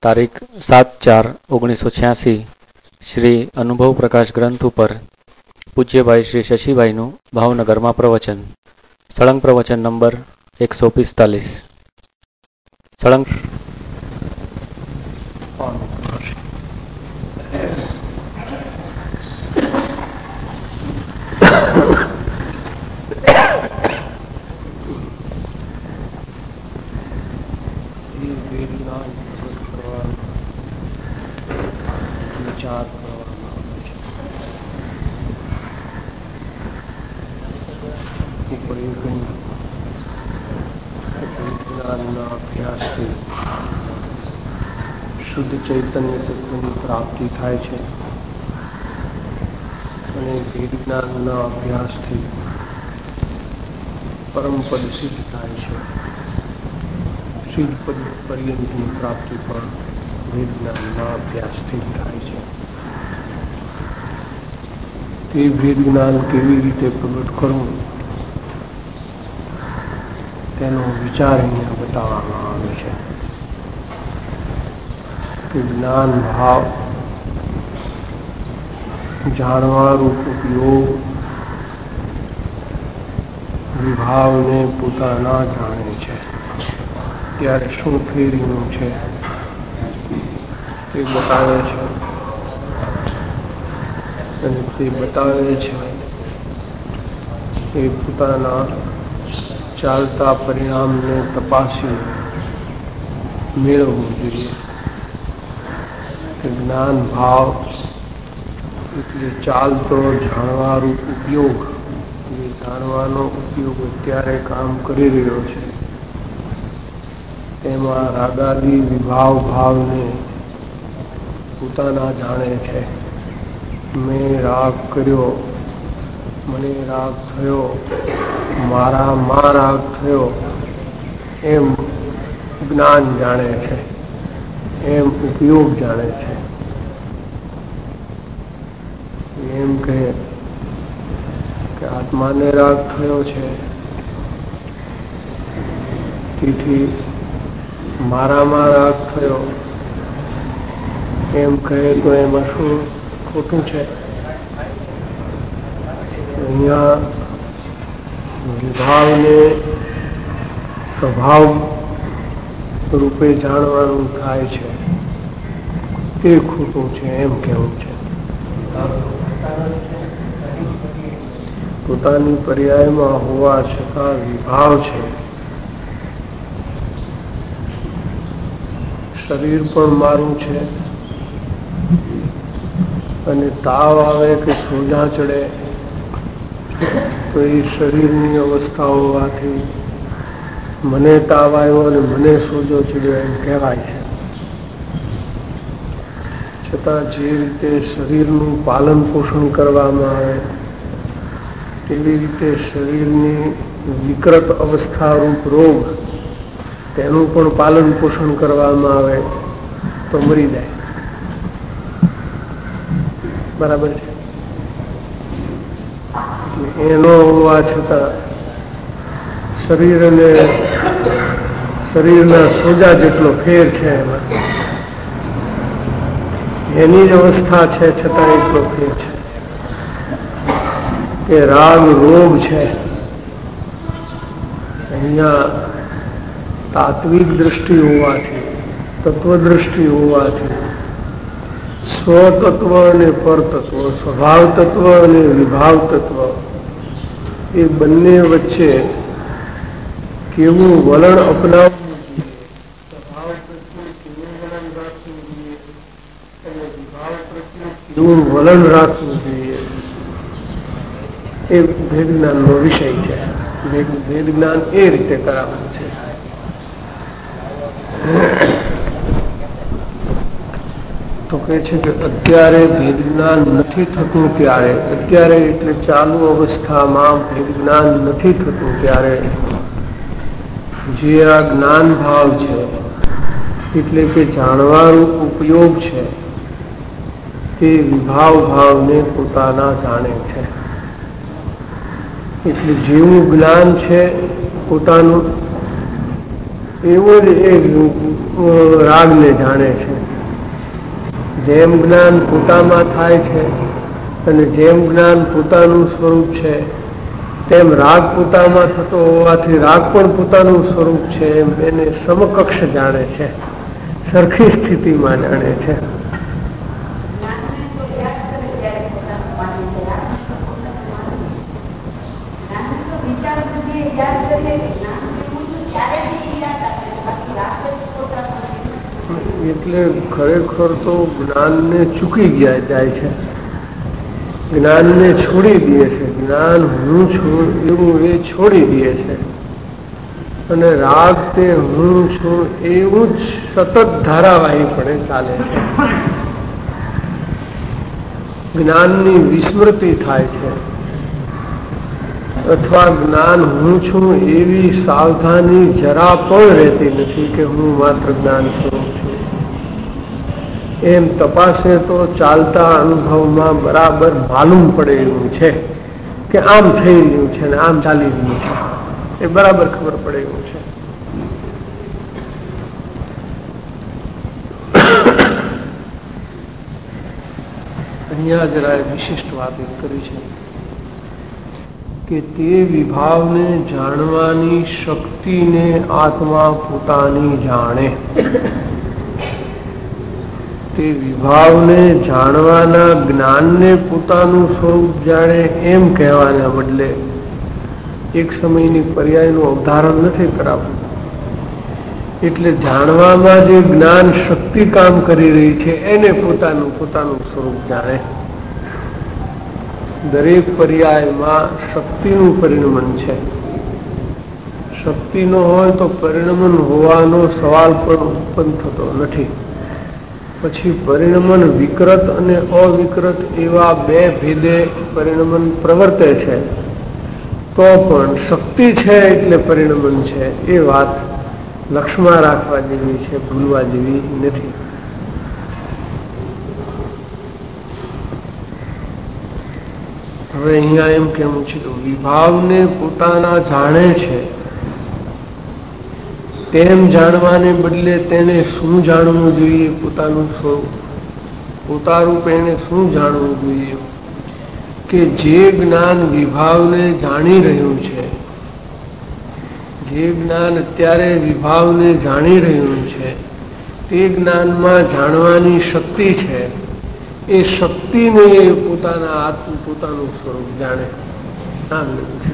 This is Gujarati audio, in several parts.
તારીખ 7/4/1986 શ્રી અનુભવ પ્રકાશ ગ્રંથ ઉપર પૂજ્યભાઈ શ્રી શશીભાઈનું ભાવનગરમાં પ્રવચન. સળંગ પ્રવચન નંબર 145. સળંગ શુદ્ધ ચૈતન્ય તત્વની પ્રાપ્તિ થાય છે અને વેદ જ્ઞાનના અભ્યાસથી પરમપદ સિદ્ધ થાય છે. સિદ્ધ પદ પર્યંતની પ્રાપ્તિ પણ વેદ જ્ઞાનના અભ્યાસથી થાય છે. તે વેદ જ્ઞાન કેવી રીતે પ્રગટ કરવું તેનો વિચાર અહીંયા બતાવવામાં આવે છે. જ્ઞાન ભાવ જાણવા રૂપ ઉપયોગ વિભાવને પોતાના જાણે છે ત્યારે શું ફેરીનું છે તે બતાવે છે. અને તે બતાવે છે એ પોતાના ચાલતા પરિણામને તપાસી મેળવવું જોઈએ. જ્ઞાન ભાવ એટલે ચાલતો જાણવારૂપ ઉપયોગ. એ જાણવાનો ઉપયોગ અત્યારે કામ કરી રહ્યો છે તેમાં રાગાદી વિભાવ ભાવને પોતાના જાણે છે. મેં રાગ કર્યો, મને રાગ થયો, મારામાં રાગ થયો એમ જ્ઞાન જાણે છે, એમ ઉપયોગ જાણે છે. એમ કહે કે આત્માને રાગ થયો છે તેથી મારામાં રાગ થયો એમ કહે તો એમાં શું ખોટું છે? અહીંયા વિભાવને સ્વભાવ રૂપે જાણવાનું થાય છે તે ખોટું છે એમ કહેવું છે. પોતાની પર્યાયમાં હોવા છતાં વિભાવ છે. શરીર પણ મારું છે અને તાવ આવે કે સોજા ચડે તો એ શરીરની અવસ્થા હોવાથી મને તાવ આવ્યો અને મને સોજો ચડ્યો એમ કહેવાય છે. છતાં જે રીતે શરીરનું પાલન પોષણ કરવામાં આવે તેવી રીતે શરીરની વિકૃત અવસ્થારૂપ રોગ તેનું પણ પાલન પોષણ કરવામાં આવે તો મરી જાય. બરાબર છે? એનો હોવા છતાં શરીર અને શરીરના સોજા જેટલો ફેર છે એમાં એની જ અવસ્થા છે છતાં એટલો ફેર છે કે રાગ રોગ છે. અહીંયા તાત્વિક દ્રષ્ટિ હોવાથી, તત્વદ્રષ્ટિ હોવાથી સ્વતત્વ અને પરતત્વ, સ્વભાવ તત્વ અને વિભાવ તત્વ એ બંને વચ્ચે કેવું વલણ અપનાવવું જોઈએ, સ્વભાવ પ્રત્યે કેવું વલણ રાખવું જોઈએ અને વિભાવ પ્રત્યે કેવું વલણ રાખવું જોઈએ એ વેદ જ્ઞાનનો વિષય છે. વેદ જ્ઞાન એ રીતે કરાવવું છે. તો કહે છે કે અત્યારે ભેદ જ્ઞાન નથી થતું ત્યારે, અત્યારે એટલે ચાલુ અવસ્થામાં ભેદ જ્ઞાન નથી થતું ત્યારે જે આ જ્ઞાન ભાવ છે એટલે કે જાણવાનો ઉપયોગ છે તે વિભાવ ભાવને પોતાના જાણે છે. એટલે જેવું જ્ઞાન છે પોતાનું એવું જ એ રાગને જાણે છે. જેમ જ્ઞાન પોતામાં થાય છે અને જેમ જ્ઞાન પોતાનું સ્વરૂપ છે તેમ રાગ પોતામાં થતો હોવાથી રાગ પણ પોતાનું સ્વરૂપ છે એમ એને સમકક્ષ જાણે છે, સરખી સ્થિતિમાં જાણે છે. એટલે ખરેખર તો જ્ઞાનને ચૂકી ગયા જાય છે, જ્ઞાનને છોડી દે છે. જ્ઞાન હું છું એવું એ છોડી દે છે અને રાગ તે હું છું એવું જ સતત ધારાવાહીપણે ચાલે છે. જ્ઞાનની વિસ્મૃતિ થાય છે અથવા જ્ઞાન હું છું એવી સાવધાની જરા પણ રહેતી નથી કે હું માત્ર જ્ઞાન સ્વરૂપ છું. એમ તપાસે તો ચાલતા અનુભવમાં બરાબર માલુમ પડે એવું છે કે આમ થઈ રહ્યું છે ને આમ ચાલી રહ્યું છે, એ બરાબર ખબર પડે એવું છે. અહીંયા જરા વિશિષ્ટ વાત કરી છે કે તે વિભાવને જાણવાની શક્તિને આત્મા પોતાની જાણે. તે વિભાવને જાણવાના જ્ઞાનને પોતાનું સ્વરૂપ જાણે એમ કહેવાના બદલે એક સમયની પર્યાયનું અવધારણ નથી કરાવવું. એટલે જાણવામાં જે જ્ઞાન શક્તિ કામ કરી રહી છે એને પોતાનું સ્વરૂપ જાણે. દરેક પર્યાયમાં શક્તિનું પરિણમન છે. શક્તિ ન હોય તો પરિણમન હોવાનો સવાલ પણ ઉત્પન્ન થતો નથી. પછી પરિણમન વિકૃત અને અવિકૃત એવા બે ભેદે પરિણમન પ્રવર્તે છે, તો પણ શક્તિ છે એટલે પરિણમન છે એ વાત લક્ષમાં રાખવા જેવી છે, ભૂલવા જેવી નથી. હવે અહીંયા એમ કેવું છે કે વિભાવને પોતાના જાણે છે તેમ જાણવાને બદલે તેને શું જાણવું જોઈએ? પોતાનું સ્વરૂપ, પોતારૂપ એને શું જાણવું જોઈએ? કે જે જ્ઞાન વિભાવને જાણી રહ્યું છે, જે જ્ઞાન અત્યારે વિભાવને જાણી રહ્યું છે તે જ્ઞાનમાં જાણવાની શક્તિ છે. એ શક્તિને પોતાના પોતાનું સ્વરૂપ જાણે. આમ છે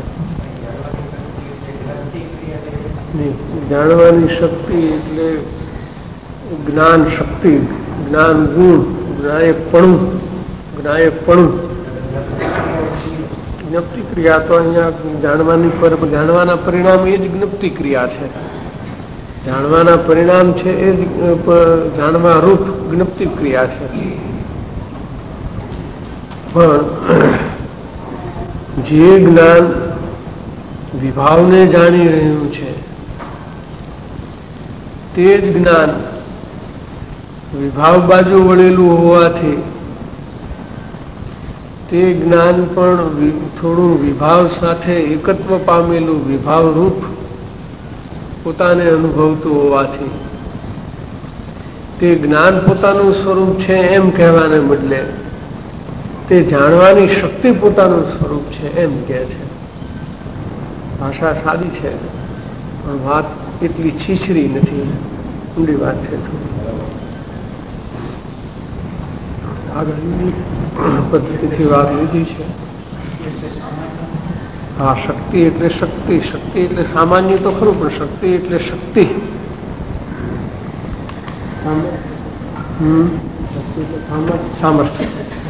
જાણવાની શક્તિ એટલે જ્ઞાન શક્તિ, જ્ઞાન ગુણ, જ્ઞાયકપણું. જ્ઞપ્તિ ક્રિયા તો અહીંયા જાણવાના પરિણામ એ જ જ્ઞપ્તિ ક્રિયા છે. જાણવાના પરિણામ છે એ જ જાણવા રૂપ જ્ઞપ્તિ ક્રિયા છે. પણ જે જ્ઞાન વિભાવને જાણી રહ્યું છે તે જ જ્ઞાન વિભાવ બાજુ વળેલું હોવાથી તે જ્ઞાન પણ થોડું વિભાવ સાથે એકત્વ પામેલું વિભાવ રૂપ પોતાને અનુભવતું હોવાથી તે જ્ઞાન પોતાનું સ્વરૂપ છે એમ કહેવાને બદલે તે જાણવાની શક્તિ પોતાનું સ્વરૂપ છે એમ કહે છે. ભાષા સાદી છે પણ વાત એટલી છીછરી નથી, ઊંડી વાત છે. આગળની પદ્ધતિથી વાત લીધી છે. હા, શક્તિ એટલે શક્તિ, શક્તિ એટલે સામાન્ય તો ખરું પણ શક્તિ એટલે શક્તિ. સામર્થ્ય.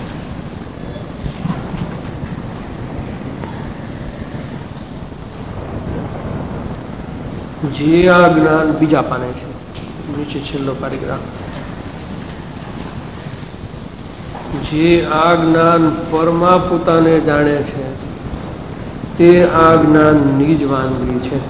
જે આ જ્ઞાન બીજા પાને છે, નીચે છેલ્લો પેરેગ્રાફ. જે આ જ્ઞાન પરમા પોતાને જાણે છે તે આ જ્ઞાન નિજ વાનગી છે.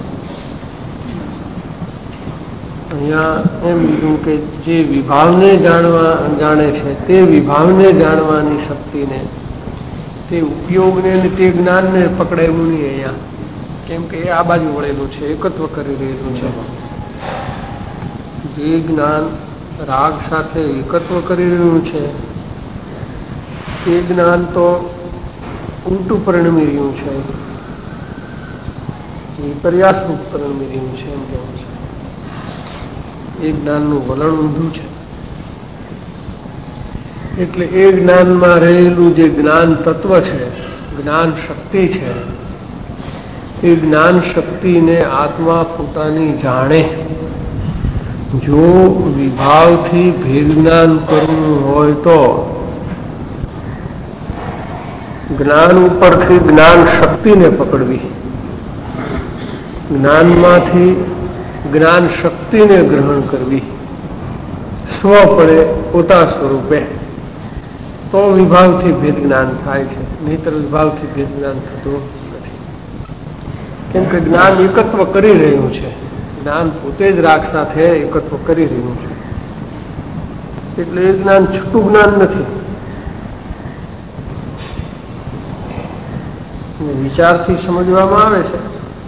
અહીંયા એમ લીધું કે જે વિભાવને જાણે છે તે વિભાવને જાણવાની શક્તિને, તે ઉપયોગને તે જ્ઞાનને પકડાયું નહીં અહીંયા, કેમ કે એ આ બાજુ વળેલું છે, એકત્વ કરી રહેલું છે. જે જ્ઞાન રાગ સાથે એકત્વ કરી રહ્યું છે એ જ્ઞાન તો ઉલટું પરિણમી રહ્યું છે, વિપર્યાસરૂપ પરિણમી રહ્યું છે એમ કહેવું છે. એ જ્ઞાનનું વલણ ઊંધું છે. એટલે એ જ્ઞાનમાં રહેલું જે જ્ઞાન તત્વ છે, જ્ઞાન શક્તિ છે, એ જ્ઞાન શક્તિને આત્મા પોતાની જાણે. જો વિભાવથી ભેદ જ્ઞાન કરવું હોય તો જ્ઞાન ઉપરથી જ્ઞાન શક્તિને પકડવી, જ્ઞાનમાંથી જ્ઞાન શક્તિને ગ્રહણ કરવી સ્વપણે પોતા સ્વરૂપે, તો વિભાવથી ભેદ જ્ઞાન થાય છે. નહીંતર વિભાવથી ભેદ જ્ઞાન થતું નથી. કેમ કે જ્ઞાન એકત્વ કરી રહ્યું છે, જ્ઞાન પોતે જ રાગ સાથે એકત્વ કરી રહ્યું છે. એટલે એ જ્ઞાન છૂટું જ્ઞાન નથી. વિચારથી સમજવામાં આવે છે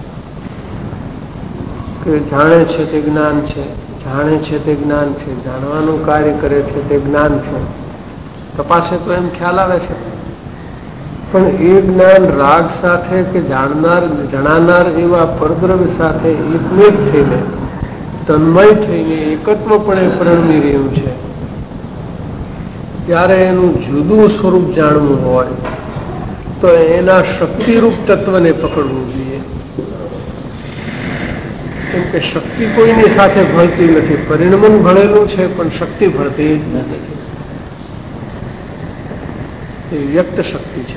કે જાણે છે તે જ્ઞાન છે, જાણે છે તે જ્ઞાન છે, જાણવાનું કાર્ય કરે છે તે જ્ઞાન છે. તપાસે તો એમ ખ્યાલ આવે છે, પણ એ જ્ઞાન રાગ સાથે કે જણાનાર એવા પરદ્રવ્ય સાથે એકમેક થઈને તન્મય થઈને એકત્વપણે પરિણમી રહ્યું છે. ત્યારે એનું જુદું સ્વરૂપ જાણવું હોય તો એના શક્તિરૂપ તત્વને પકડવું જોઈએ. કેમ કે શક્તિ કોઈની સાથે ભળતી નથી. પરિણમન ભળેલું છે પણ શક્તિ ભળતી જ નથી. એ વ્યક્ત શક્તિ છે.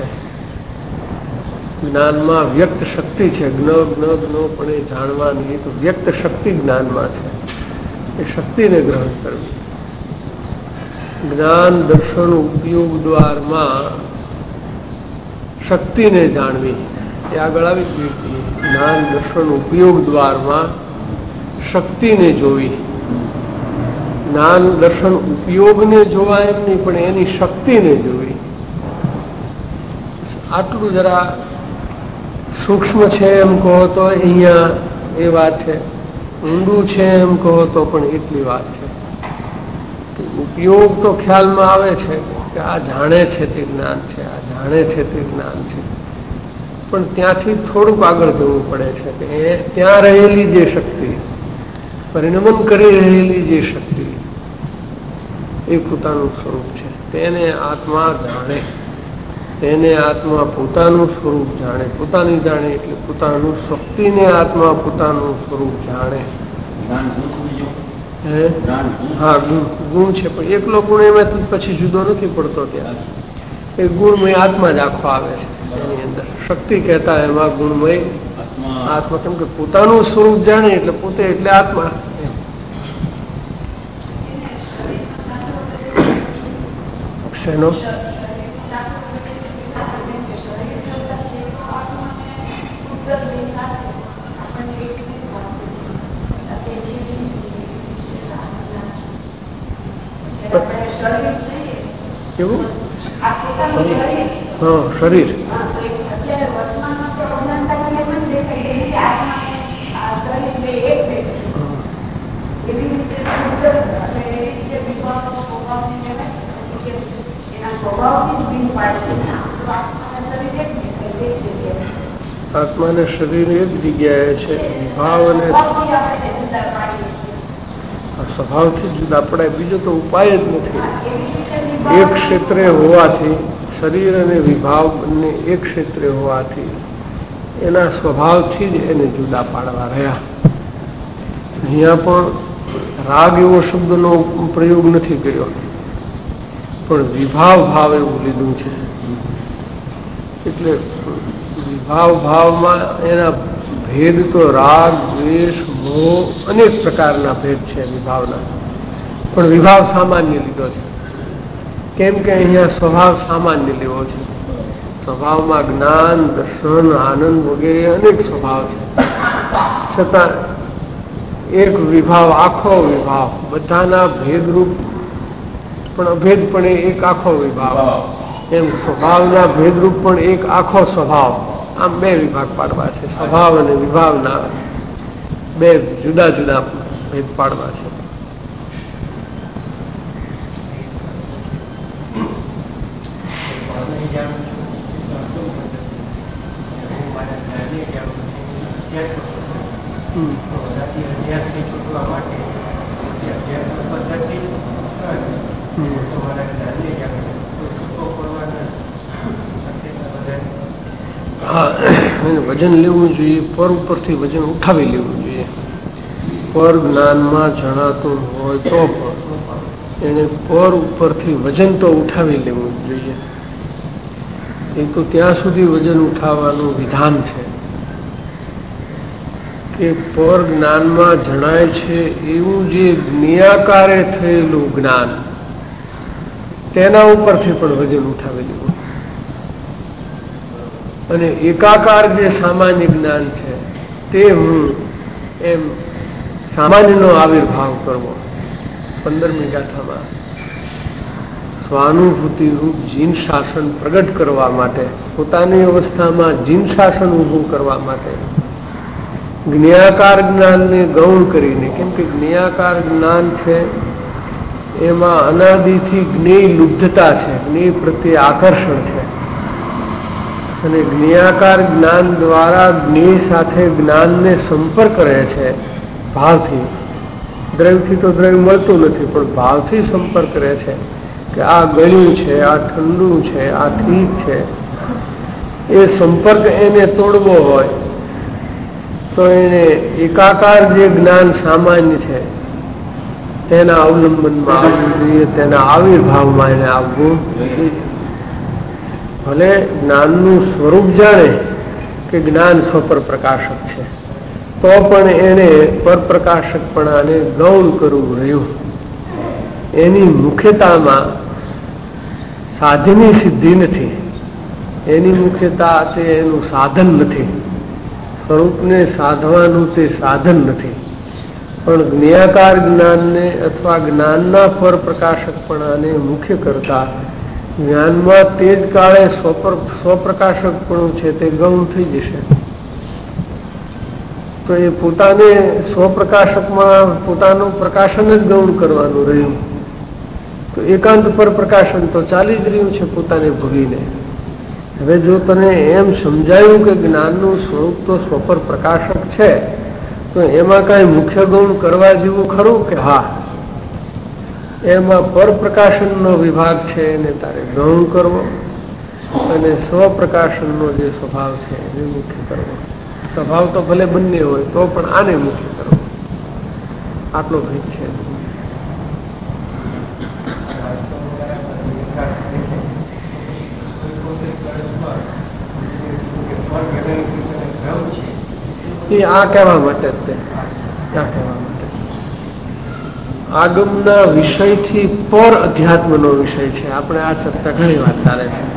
જ્ઞાનમાં વ્યક્ત શક્તિ છે. જ્ઞ પણ એ જાણવાની એક વ્યક્ત શક્તિ જ્ઞાનમાં છે. એ શક્તિને ગ્રહણ કરવી. જ્ઞાન દર્શન ઉપયોગ દ્વારમાં શક્તિને જાણવી એ આગળ આવી ગઈ. જ્ઞાન દર્શન ઉપયોગ દ્વારમાં શક્તિને જોવી. જ્ઞાન દર્શન ઉપયોગને જોવા એમ નહીં, પણ એની શક્તિને જોવી. આટલું જરા સૂક્ષ્મ છે એમ કહો તો અહીંયા એ વાત છે, ઊંડું છે એમ કહો તો પણ એટલી વાત છે. ઉપયોગ તો ખ્યાલમાં આવે છે કે આ જાણે છે તે જ્ઞાન છે, આ જાણે છે તે જ્ઞાન છે, પણ ત્યાંથી થોડુંક આગળ જવું પડે છે કે ત્યાં રહેલી જે શક્તિ, પરિણમન કરી રહેલી જે શક્તિ, એ પોતાનું સ્વરૂપ છે. તેને આત્મા જાણે, તેને આત્મા પોતાનું સ્વરૂપ જાણે. પોતાની જાણે એટલે પોતાનું શક્તિને આત્મા પોતાનું સ્વરૂપ જાણે. હા, ગુણ છે, પણ એકલો ગુણ એમાંથી પછી જુદો નથી પડતો. ત્યાં એ ગુણમય આત્મા જ આખો આવે છે. એની અંદર શક્તિ કહેતા એમાં ગુણમય આત્મા, કેમ કે પોતાનું સ્વરૂપ જાણે એટલે પોતે એટલે આત્મા. શેનો કેવું? હા, શરીર. આત્મા અને શરીર એક જગ્યાએ છે. વિભાવ અને સ્વભાવથી જુદા પડાય, બીજો તો ઉપાય જ નથી. એક ક્ષેત્રે હોવાથી, શરીર અને વિભાવ બંને એક ક્ષેત્રે હોવાથી એના સ્વભાવથી જ એને જુદા પાડવા રહ્યા. અહીંયા પણ રાગ એવો શબ્દનો પ્રયોગ નથી કર્યો, પણ વિભાવ ભાવ એવું લીધું છે. એટલે વિભાવ ભાવમાં એના ભેદ તો રાગ, દ્વેષ, મોહ અનેક પ્રકારના ભેદ છે વિભાવના, પણ વિભાવ સામાન્ય લીધો છે. કેમ કે અહીંયા સ્વભાવ સામાન્ય લેવો છે. સ્વભાવમાં જ્ઞાન, દર્શન, આનંદ વગેરે અનેક સ્વભાવ છે. છતાં એક વિભાવ, આખો વિભાવ, બધાના ભેદરૂપ પણ અભેદપણે એક આખો વિભાવ, એમ સ્વભાવના ભેદરૂપ પણ એક આખો સ્વભાવ. આમ બે વિભાગ પાડવા છે. સ્વભાવ અને વિભાવના બે જુદા જુદા ભેદ પાડવા છે. હા, વજન લેવું જોઈએ, પર ઉપરથી વજન ઉઠાવી લેવું જોઈએ. પર જ્ઞાનમાં જણાતું હોય તો પણ એને પર ઉપરથી વજન તો ઉઠાવી લેવું જોઈએ. એ તો ત્યાં સુધી વજન ઉઠાવવાનું વિધાન છે કે પર જ્ઞાનમાં જણાય છે એવું જે જ્ઞેયાકારે થયેલું જ્ઞાન તેના ઉપરથી પણ વજન ઉઠાવી લેવું. અને એકાકાર જે સામાન્ય જ્ઞાન છે તે હું એમ સામાન્યનો આવિર્ભાવ કરવો. 15મી ગાથામાં સ્વાનુભૂતિ રૂપ જીન શાસન પ્રગટ કરવા માટે, પોતાની અવસ્થામાં જીન શાસન ઊભું કરવા માટે જ્ઞેયાકાર જ્ઞાનને ગૌણ કરીને, કેમ કે જ્ઞેયાકાર જ્ઞાન છે એમાં અનાદિથી જ્ઞેય લુબ્ધતા છે, જ્ઞેય પ્રત્યે આકર્ષણ છે. અને જ્ઞેયાકાર જ્ઞાન દ્વારા જ્ઞેય સાથે જ્ઞાનને સંપર્ક રહે છે ભાવથી. દ્રવ્યથી તો દ્રવ્ય મળતું નથી, પણ ભાવથી સંપર્ક રહે છે કે આ ગળ્યું છે, આ ઠંડુ છે, આ ઠીક છે. એ સંપર્ક એને તોડવો હોય તો એને એકાકાર જે જ્ઞાન સામાન્ય છે તેના અવલંબનમાં આવવું જોઈએ, તેના આવિર્ભાવમાં એને આવવું જોઈએ. ભલે જ્ઞાનનું સ્વરૂપ જાણે કે જ્ઞાન સ્વપર પ્રકાશક છે, તો પણ એને પરપ્રકાશકપણાને ગૌણ કરવું રહ્યું. એની મુખ્યતામાં સાધનની સિદ્ધિ નથી, એની મુખ્યતા તે એનું સાધન નથી, સ્વરૂપને સાધવાનું તે સાધન નથી. પણ જ્ઞેયાકાર જ્ઞાનને અથવા જ્ઞાનના પરપ્રકાશકપણાને મુખ્ય કરતા જ્ઞાનમાં તે જ કાળે સ્વપ્રકાશકપણું છે તે ગૌણ થઈ જશે. તો એ પોતાને સ્વપ્રકાશકમાં પોતાનું પ્રકાશન જ ગૌણ કરવાનું રહ્યું. તો એકાંત પર પ્રકાશન તો ચાલી જ રહ્યું છે પોતાને ભોગીને. હવે જો તને એમ સમજાયું કે જ્ઞાનનું સ્વરૂપ તો સ્વપર પ્રકાશક છે, તો એમાં કાંઈ મુખ્ય ગૌણ કરવા જેવું ખરું કે હા, એમાં પરપ્રકાશનનો વિભાગ છે એને તારે ગૌણ કરવો અને સ્વપ્રકાશનનો જે સ્વભાવ છે એને મુખ્ય કરવો. સ્વભાવ તો ભલે બંને હોય તો પણ આને મુખ્ય કરવો. આટલો ભેદ છે. એ આ કહેવા માટે જ તે આ કહેવા માટે આગમના વિષયથી પર અધ્યાત્મનો વિષય છે. આપણે આ ચર્ચા ઘણી વાર ચાલે છે.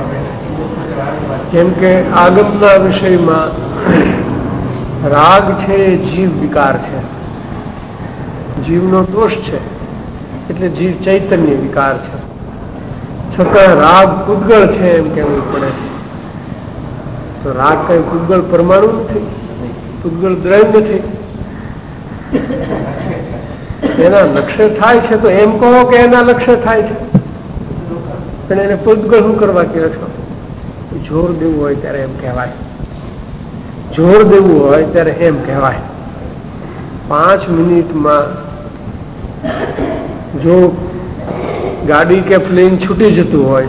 કેમ કે આગમના વિષયમાં રાગ છે એ જીવ વિકાર છે, જીવનો દોષ છે, એટલે જીવ ચૈતન્ય વિકાર છે. છતાં રાગ પૂતગળ છે એમ કહેવું પડે છે. તો રાગ કઈ પૂતગળ પરમાણુ નથી, પૂતગળ દ્રવ્ય નથી. એના લક્ષ્ય થાય છે તો એમ કહો કે એના લક્ષ્ય થાય છે, પણ એને પૂતગળ શું કરવા કહો છો? જોર દેવું હોય ત્યારે એમ કહેવાય, જોર દેવું હોય ત્યારે એમ કહેવાય. 5 મિનિટમાં જો ગાડી કે પ્લેન છૂટી જતું હોય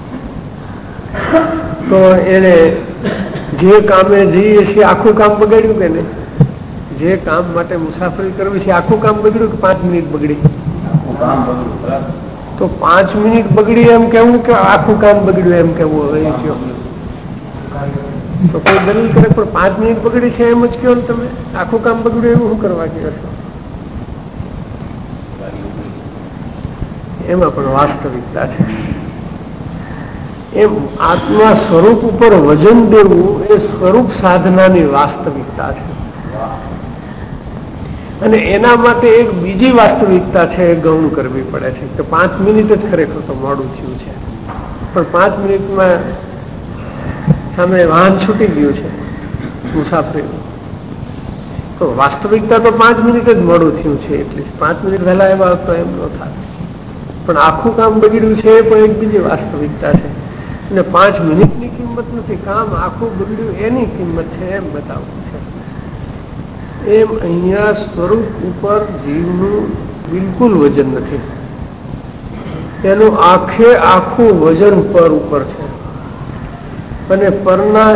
તો એને જે કામે જઈએ છીએ આખું કામ બગાડ્યું કે નહીં? જે કામ માટે મુસાફરી કરવી છે આખું કામ બગડ્યું કે 5 મિનિટ બગડી? તો 5 મિનિટ બગડી એમ કેવું કે આખું કામ બગડ્યું એમ કેવું? હવે કયો તો કોઈ દલીલ કરે, પણ 5 મિનિટ બગડી છે એમ જ કહો ને તમે. આખું કામ બગડ્યું એવું શું કરવા કહો છો? એમાં પણ વાસ્તવિકતા છે. એમ આત્મા સ્વરૂપ ઉપર વજન દેવું એ સ્વરૂપ સાધનાની વાસ્તવિકતા છે. અને એના માટે એક બીજી વાસ્તવિકતા છે એ ગૌણ કરવી પડે છે કે 5 મિનિટ જ ખરેખર તો મોડું થયું છે, પણ 5 મિનિટમાં સામે વાહન છૂટી ગયું છે મુસાફરી. તો વાસ્તવિકતા તો 5 મિનિટ જ મોડું થયું છે, એટલે 5 મિનિટ વહેલા એવા તો એમ ન થાય. પણ આખું કામ બગડ્યું છે એ પણ એક બીજી વાસ્તવિકતા છે. અને 5 મિનિટની કિંમત નથી, કામ આખું બગડ્યું એની કિંમત છે એમ બતાવવું છે. એમ અહીંયા સ્વરૂપ ઉપર જીવનું બિલકુલ વજન નથી, એનું આખે આખું વજન પર ઉપર છે. અને પરના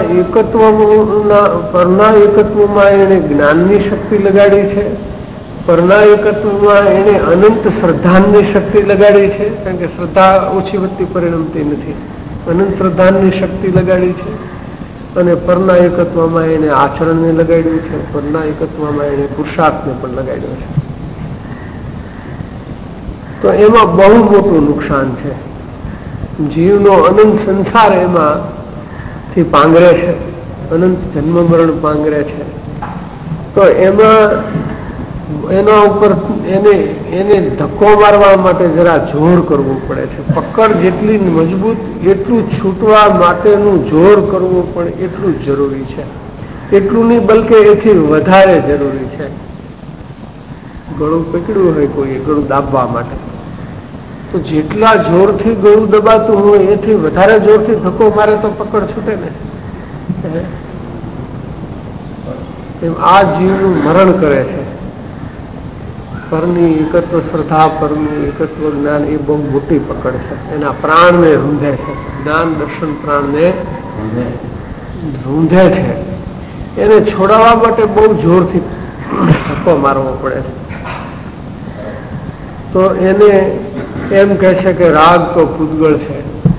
એકત્વમાં એને જ્ઞાનની શક્તિ લગાડી છે, પરના એકત્વમાં એને અનંત શ્રદ્ધાની શક્તિ લગાડી છે, કારણ કે શ્રદ્ધા ઓછી વધતી પરિણમતી નથી, અનંત શ્રદ્ધાની શક્તિ લગાડી છે. અને પરના એકત્વમાં એને આચરણને લગાડ્યું છે, પરના એકત્વમાં એને પુરુષાર્થને પણ લગાડ્યો છે. તો એમાં બહુ મોટું નુકસાન છે. જીવનો અનંત સંસાર એમાંથી પાંગરે છે, અનંત જન્મ મરણ પાંગરે છે. તો એમાં એના ઉપર એને ધક્કો મારવા માટે જરા જોર કરવું પડે છે. પકડ જેટલી મજબૂત એટલું છૂટવા માટેનું જોર કરવું પણ એટલું જ જરૂરી છે. એટલું નહીં બલકે એથી વધારે જરૂરી છે. ગળું પકડ્યું હોય કોઈ ગળું દાબવા માટે, તો જેટલા જોરથી ગળું દબાતું હોય એથી વધારે જોરથી ધક્કો મારે તો પકડ છૂટે ને. એમ આ જીવનું મરણ કરે છે. પરની એકત્વ શ્રદ્ધા, પરનું એકત્વ જ્ઞાન એ બહુ મોટી પકડ છે. એના પ્રાણને રૂંધે છે, જ્ઞાન દર્શન પ્રાણને રૂંધે છે. એને છોડાવવા માટે બહુ જોરથી ધક્કો મારવો પડે છે. તો એને એમ કહે છે કે રાગ તો પૂતગળ છે,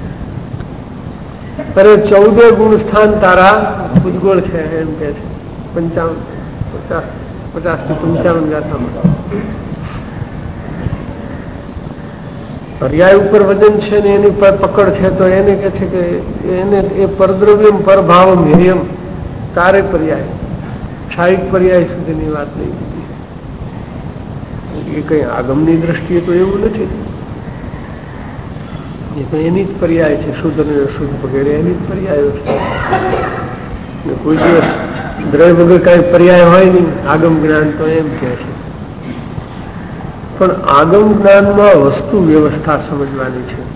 અરે 14 ગુણ સ્થાન તારા પૂતગળ છે એમ કે છે 50 થી 55 ગાથામાં. પર્યાય ઉપર વજન છે ને એની પર પકડ છે, તો એને કહે છે કે એને એ પરદ્રવ્યમ પરભાવમ હેયમ તારે પર્યાય, ક્ષાયિક પર્યાય સુધીની વાત નહીં. એ કઈ આગમની દ્રષ્ટિએ તો એવું નથી, એ તો એની જ પર્યાય છે. શુદ્ધ અને અશુદ્ધ વગેરે એની જ પર્યાયો છે. કોઈ દિવસ દ્રવ્ય વગર કઈ પર્યાય હોય નહીં. આગમ જ્ઞાન તો એમ કે છે. પણ આગમ જ્ઞાનમાં વસ્તુ વ્યવસ્થા સમજવાની છે.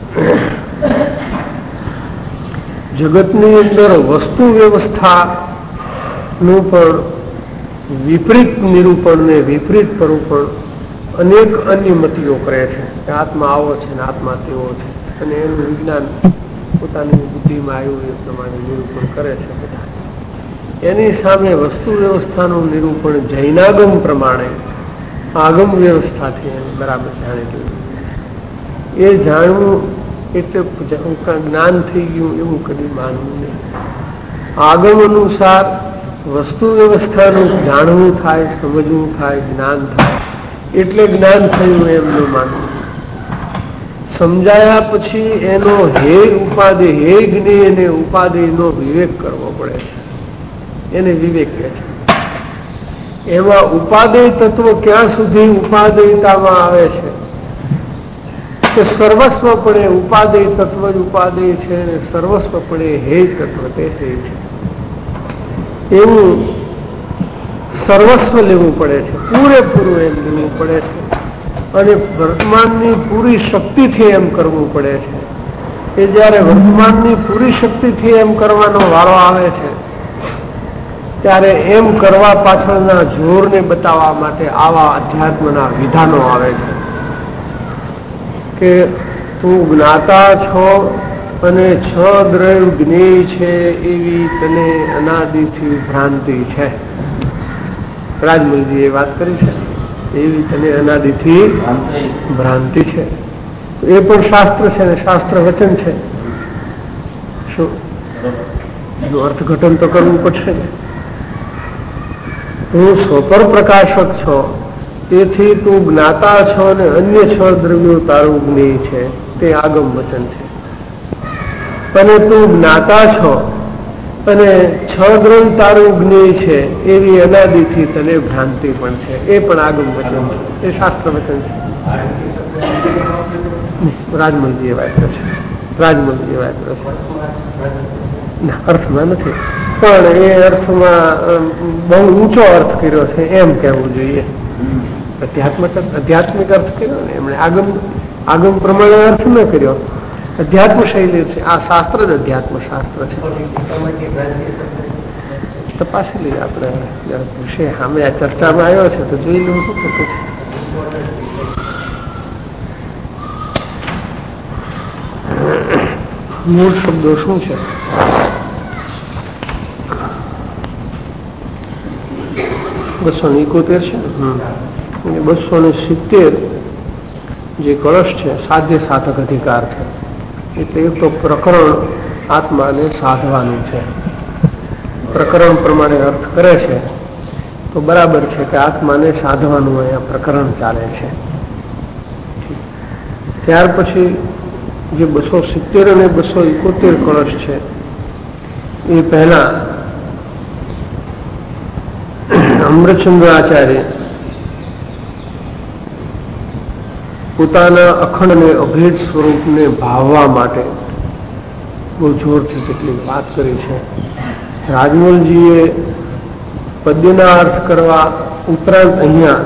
જગતની અંદર વસ્તુ વ્યવસ્થાનું પણ વિપરીત નિરૂપણ ને વિપરીત સ્વરૂપણ અનેક અન્ય મતીઓ કરે છે કે આત્મા આવો છે ને આત્મા તેવો છે, અને એનું વિજ્ઞાન પોતાની બુદ્ધિમાં આવ્યું એ પ્રમાણે નિરૂપણ કરે છે બધા. એની સામે વસ્તુ વ્યવસ્થાનું નિરૂપણ જૈનાગમ પ્રમાણે આગમ વ્યવસ્થાથી એને બરાબર જાણી જોયું. એ જાણવું એટલે જ્ઞાન થઈ ગયું એવું કદી માનવું નહીં. આગમ અનુસાર વસ્તુ વ્યવસ્થાનું જાણવું થાય, સમજવું થાય, જ્ઞાન થાય એટલે જ્ઞાન થયું એમ ન માનવું. સમજાયા પછી એનો હે ઉપાધિ, હે જ્ઞેય અને ઉપાધિનો વિવેક કરવો પડે છે. એને વિવેક કહે છે. એમાં ઉપાદેય તત્વ ક્યાં સુધી ઉપાદેયતામાં આવે છે કે સર્વસ્વપણે ઉપાદેય તત્વ જ ઉપાદેય છે અને સર્વસ્વપણે હે તત્વ તે હે છે. એવું સર્વસ્વ લેવું પડે છે, પૂરેપૂરું એમ લેવું પડે છે. અને વર્તમાનની પૂરી શક્તિથી એમ કરવું પડે છે. એ જયારે વર્તમાનની પૂરી શક્તિથી એમ કરવાનો વારો આવે છે ત્યારે એમ કરવા પાછળના જોરને બતાવવા માટે આવા અધ્યાત્મના વિધાનો આવે છે કે તું જ્ઞાતા છો અને 6 દ્રવ્ય જ્ઞેય છે એવી તને અનાદિથી ભ્રાંતિ છે. રાજમલજીએ વાત કરી છે, એવી તને અનાદિથી ભ્રાંતિ છે. એ પણ શાસ્ત્ર છે ને શાસ્ત્ર વચન છે. શું અર્થઘટન તો કરવું પડશે ને. તું સ્વપર પ્રકાશક છો, તેથી તું જ્ઞાતા છો અને અન્ય 6 દ્રવ્યો તારું જ્ઞેય છે, તે આગમ વચન છે. અને તું જ્ઞાતા છો અને 6 દ્રવ્ય તારું જ્ઞેય છે એવી અનાદિથી તને ભ્રાંતિ પણ છે, એ પણ આગમ વચન છે, એ શાસ્ત્ર વચન છે. રાજમલજીએ વાપર્યો છે, રાજમલજીએ વાપર્યો છે. અર્થમાં નથી, પણ એ અર્થમાં બહુ ઊંચો અર્થ કર્યો છે એમ કહેવું જોઈએ. આધ્યાત્મિક અર્થ કર્યો ને એમણે આગમ પ્રમાણે અર્થ ન કર્યો. અધ્યાત્મ શૈલી છે. આ શાસ્ત્ર જ અધ્યાત્મ શાસ્ત્ર છે. તપાસી લઈએ આપણે વિષય સામે આ ચર્ચામાં આવ્યો છે તો જોઈ લઉં શું થતું છે. મૂળ શબ્દો શું છે? 271 છે ને 270 જે કળશ છે સાધ્ય સાધક અધિકાર છે. એટલે એક તો પ્રકરણ આત્માને સાધવાનું છે. પ્રકરણ પ્રમાણે અર્થ કરે છે તો બરાબર છે કે આત્માને સાધવાનું અહીંયા પ્રકરણ ચાલે છે. ત્યાર પછી જે 270 અને 271 કળશ છે એ પહેલા અમૃતચંદ્ર આચાર્ય પોતાના અખંડને અભેદ સ્વરૂપને ભાવવા માટે બહુ જોરથી કેટલીક વાત કરી છે. રાજમલજીએ પદ્યના અર્થ કરવા ઉપરાંત અહીંયા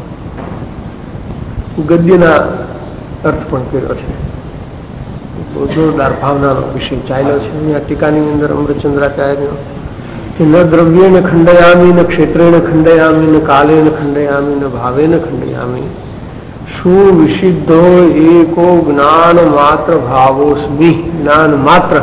ગદ્યના અર્થ પણ કર્યો છે. બહુ જોરદાર ભાવનાનો વિષય ચાલ્યો છે. અહીંયા ટીકાની અંદર અમૃતચંદ્રાચાર્ય કે ન દ્રવ્યેન ખંડયામી, ન ક્ષેત્રેણ ખંડયામી, ન કાલેન ખંડયામી, ન ભાવેન ખંડયામી, શું વિશુદ્ધો એકો જ્ઞાન માત્ર ભાવોસ્મી. જ્ઞાન માત્ર,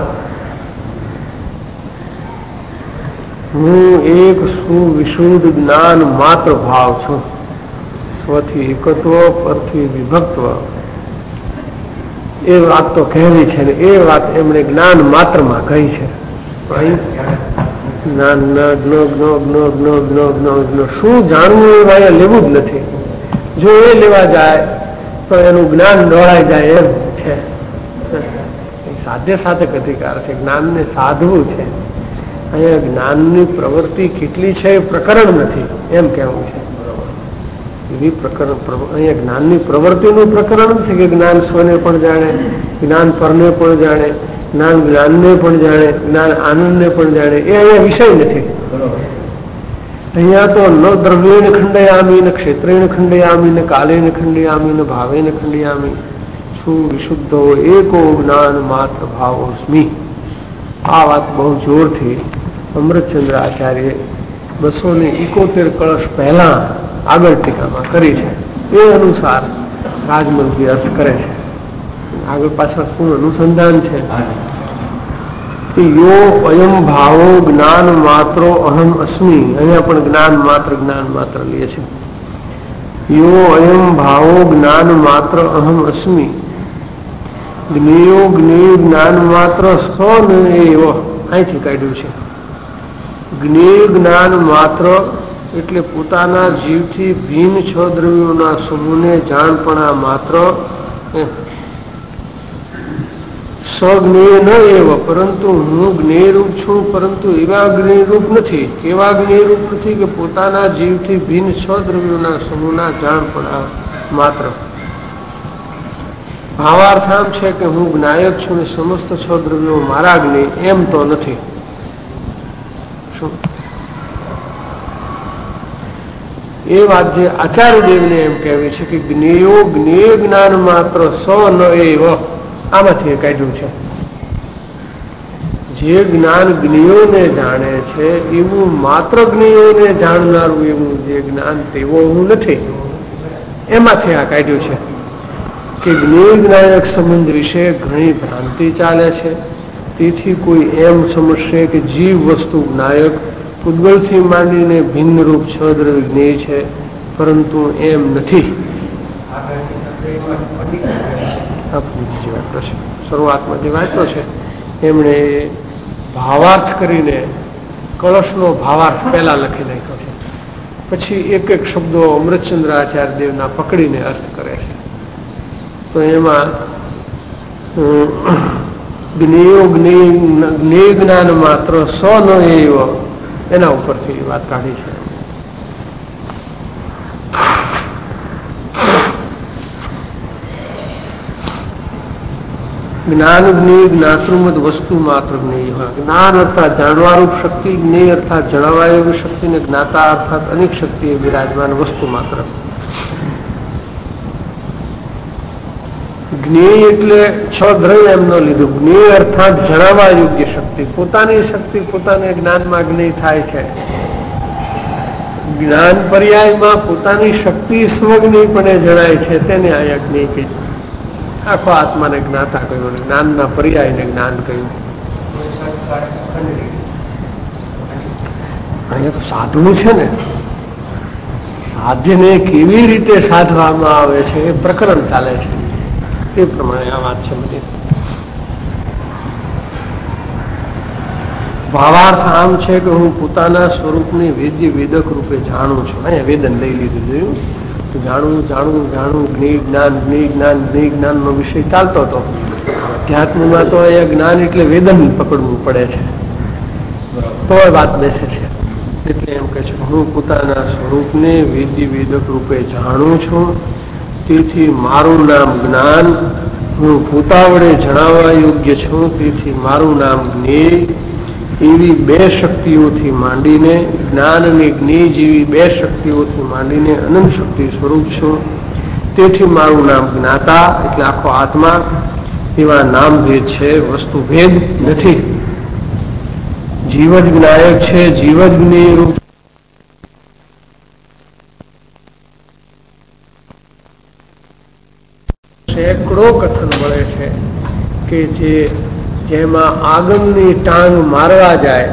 હું એક સુવિશુદ્ધ જ્ઞાન માત્ર ભાવ છું. સ્વથી એકત્વ, પરથી વિભક્ત્વ. એ વાત તો કહેવી છે ને એ વાત એમણે જ્ઞાન માત્રમાં કહી છે. જ્ઞાન શું જાણવું એ અહીંયા લેવું જ નથી. જો એ લેવા જાય તો એનું જ્ઞાન ડોળાઈ જાય એમ છે. સાધ્ય સાધક અધિકાર છે. જ્ઞાનને સાધવું છે. અહીંયા જ્ઞાનની પ્રવૃત્તિ કેટલી છે એ પ્રકરણ નથી એમ કહેવું છે. એવી પ્રકરણ અહીંયા જ્ઞાનની પ્રવૃત્તિનું પ્રકરણ નથી કે જ્ઞાન સ્વને પણ જાણે, જ્ઞાન પરને પણ જાણે, જ્ઞાન જ્ઞાનને પણ જાણે, જ્ઞાન આનંદને પણ જાણે. એ અહીંયા વિષય નથી. અહીંયા તો ન દ્રવ્યેન ખંડયામી, ન ક્ષેત્રેણ ખંડયામી, ન કાલેન ખંડયામી, ન ભાવેન ખંડયામી, શું વિશુદ્ધો એકો જ્ઞાન માત્ર ભાવોસ્મી. આ વાત બહુ જોરથી અમૃતચંદ્ર આચાર્ય 271 કળશ પહેલા આગળ ટીકામાં કરી છે. એ અનુસાર રાજમલજી અર્થ કરે છે. આગળ પાછળ શું અનુસંધાન છે? યો અયમ ભાવો જ્ઞાન માત્રો અહમ અસ્મી. અહીંયા પણ જ્ઞાન માત્ર લે છે. યો અયમ ભાવો જ્ઞાન માત્ર અહમ અસ્મી. જ્ઞેયો જ્ઞેય જ્ઞાન માત્ર સ ન એવ. અહીંથી કાઢ્યું છે. જ્ઞેય જ્ઞાન માત્ર એટલે પોતાના જીવથી ભિન્ન 6 દ્રવ્યોના સમૂહને જાણપણા માત્ર. સ્વજ્ઞેય ન એવ, પરંતુ હું જ્ઞેયરૂપ છું, પરંતુ એવા જ્ઞેયરૂપ નથી. કેવા જ્ઞેયરૂપ નથી કે પોતાના જીવથી ભિન્ન 6 દ્રવ્યોના સમૂહના જાણપણા માત્ર. ભાવાર્થ આમ છે કે હું જ્ઞાયક છું ને સમસ્ત 6 દ્રવ્યો મારા જ્ઞેય એમ તો નથી. શું એ વાત જે આચાર્ય દેવને એમ કહેવી છે કે જ્ઞેયો જ્ઞેય જ્ઞાન માત્ર સ ન એવ. આમાંથી કાઢ્યું છે. જે જ્ઞાન જ્ઞેયોને જાણે છે એવું માત્ર જ્ઞેયોને જાણનારું એવું જે જ્ઞાન તેવો હું નથી. એમાંથી આ કાઢ્યું છે કે જ્ઞેય જ્ઞાયક સંબંધ વિશે ઘણી ભ્રાંતિ ચાલે છે. તેથી કોઈ એમ સમજશે કે જીવ વસ્તુ જ્ઞાયક પૂતગલથી માંડીને ભિન્ન રૂપ 6 દ્રવ્ય જ્ઞેય છે, પરંતુ એમ નથી. શરૂઆતમાં જે વાંચ્યો છે એમણે ભાવાર્થ કરીને કળશનો ભાવાર્થ પહેલા લખી નાખ્યો છે. પછી એક એક શબ્દો અમૃતચંદ્ર આચાર્ય દેવના પકડીને અર્થ કરે છે. તો એમાં જ્ઞેયો જ્ઞેય જ્ઞાન માત્ર સ ન એવ એના ઉપરથી વાત કાઢી છે. જ્ઞાન જ્ઞેય જ્ઞાતૃમદ વસ્તુ માત્ર જ્ઞેય હોય. જ્ઞાન અર્થાત જાણવારૂપ શક્તિ, જ્ઞેય અર્થાત જણાવાય એવી શક્તિ, ને જ્ઞાતા અર્થાત અનેક શક્તિ એ બિરાજમાન વસ્તુ માત્ર. જ્ઞેય એટલે છ દ્રવ્ય એમ ન લીધું. જ્ઞેય અર્થાત જણાવવા યોગ્ય શક્તિ. પોતાની શક્તિ પોતાને જ્ઞાનમાં જ્ઞેય થાય છે. જ્ઞાન પર્યાયમાં પોતાની શક્તિ સ્વજ્ઞેયપણે જણાય છે, તેને અહીંયા જ્ઞેય કહ્યું. આખો આત્માને જ્ઞાતા કહ્યું, જ્ઞાનના પર્યાયને જ્ઞાન કહ્યું. અહીંયા તો સાધવું છે ને, સાધ્યને કેવી રીતે સાધવામાં આવે છે એ પ્રકરણ ચાલે છે. એ પ્રમાણે આ વાત છે બધી. ભાવાર્થ આમ છે કે હું પોતાના સ્વરૂપની વેદ્ય વેદક રૂપે જાણું છું. અહીંયા વેદન લઈ લીધું, જોયું? જાણવું જાણવું જાણવું, જ્ઞેય જ્ઞાન જ્ઞેય જ્ઞાન જ્ઞેય જ્ઞાન નો વિષય ચાલતો હતો. અધ્યાત્મમાં તો અહીંયા જ્ઞાન એટલે વેદન પકડવું પડે છે, તો વાત બેસે છે. એટલે એમ કે છે હું પોતાના સ્વરૂપને વેદ્ય વેદક રૂપે જાણું છું, તેથી મારું નામ જ્ઞાન. હું પોતા વડે જણાવવા યોગ્ય છું, તેથી મારું નામ જ્ઞેય. એવી બે શક્તિઓથી માંડીને, જ્ઞાન અને જ્ઞેય જેવી બે શક્તિઓથી માંડીને અનંત શક્તિ સ્વરૂપ છું, તેથી મારું નામ જ્ઞાતા. એટલે આખો આત્મા એવા નામ ભેદ છે, વસ્તુ ભેદ નથી. જીવ જ જ્ઞાયક છે, જીવ જ જ્ઞેય રૂપ. સેંકડો કથન મળે છે કે જેમાં આગમની ટાંગ મારવા જાય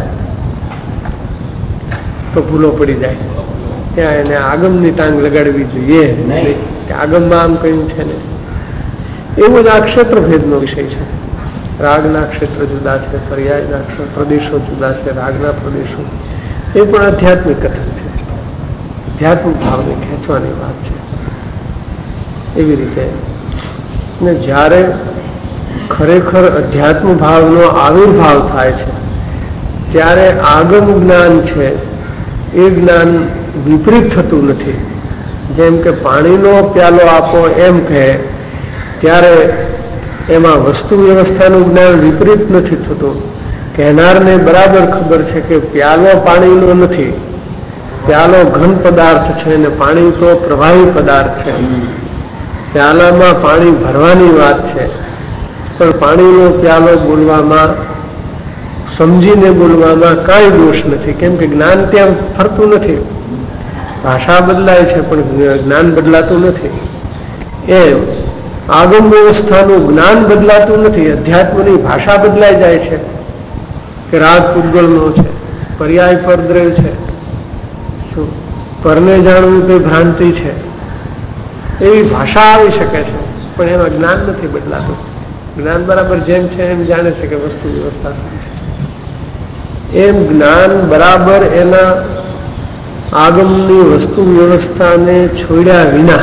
તો ભૂલો પડી જાય. ત્યાં એને આગમની ટાંગ લગાડવી જોઈએ નહીં. આગમમાં આમ કહ્યું છે ને, એવું જ આ ક્ષેત્ર ભેદનો વિષય છે. રાગના ક્ષેત્ર જુદા છે, પર્યાયના પ્રદેશો જુદા છે, રાગના પ્રદેશો. એ પણ આધ્યાત્મિક કથન છે, આધ્યાત્મિક ભાવને ખેંચવાની વાત છે. એવી રીતે ને જ્યારે ખરેખર અધ્યાત્મ ભાવનો આવિર્ભાવ થાય છે ત્યારે આગમ જ્ઞાન છે એ જ્ઞાન વિપરીત થતું નથી. જેમ કે પાણીનો પ્યાલો આપો એમ કહે ત્યારે એમાં વસ્તુ વ્યવસ્થાનું જ્ઞાન વિપરીત નથી થતું. કહેનારને બરાબર ખબર છે કે પ્યાલો પાણીનો નથી, પ્યાલો ઘન પદાર્થ છે અને પાણી તો પ્રવાહી પદાર્થ છે. પ્યાલામાં પાણી ભરવાની વાત છે, પણ પાણીનો પ્યાલો બોલવામાં, સમજીને બોલવામાં કાંઈ દોષ નથી. કેમ કે જ્ઞાન ત્યાં ફરતું નથી. ભાષા બદલાય છે પણ જ્ઞાન બદલાતું નથી. એમ આગમ વ્યવસ્થાનું જ્ઞાન બદલાતું નથી. અધ્યાત્મની ભાષા બદલાઈ જાય છે કે રાગ પૂતગલનો છે, પર્યાય પરદ્રવ્ય છે, શું પરને જાણવું તે ભ્રાંતિ છે, એવી ભાષા આવી શકે છે, પણ એમાં જ્ઞાન નથી બદલાતું. જ્ઞાન બરાબર જેમ છે એમ જાણે છે કે વસ્તુ વ્યવસ્થા શું છે. એમ જ્ઞાન બરાબર એના આગમની વસ્તુ વ્યવસ્થાને છોડ્યા વિના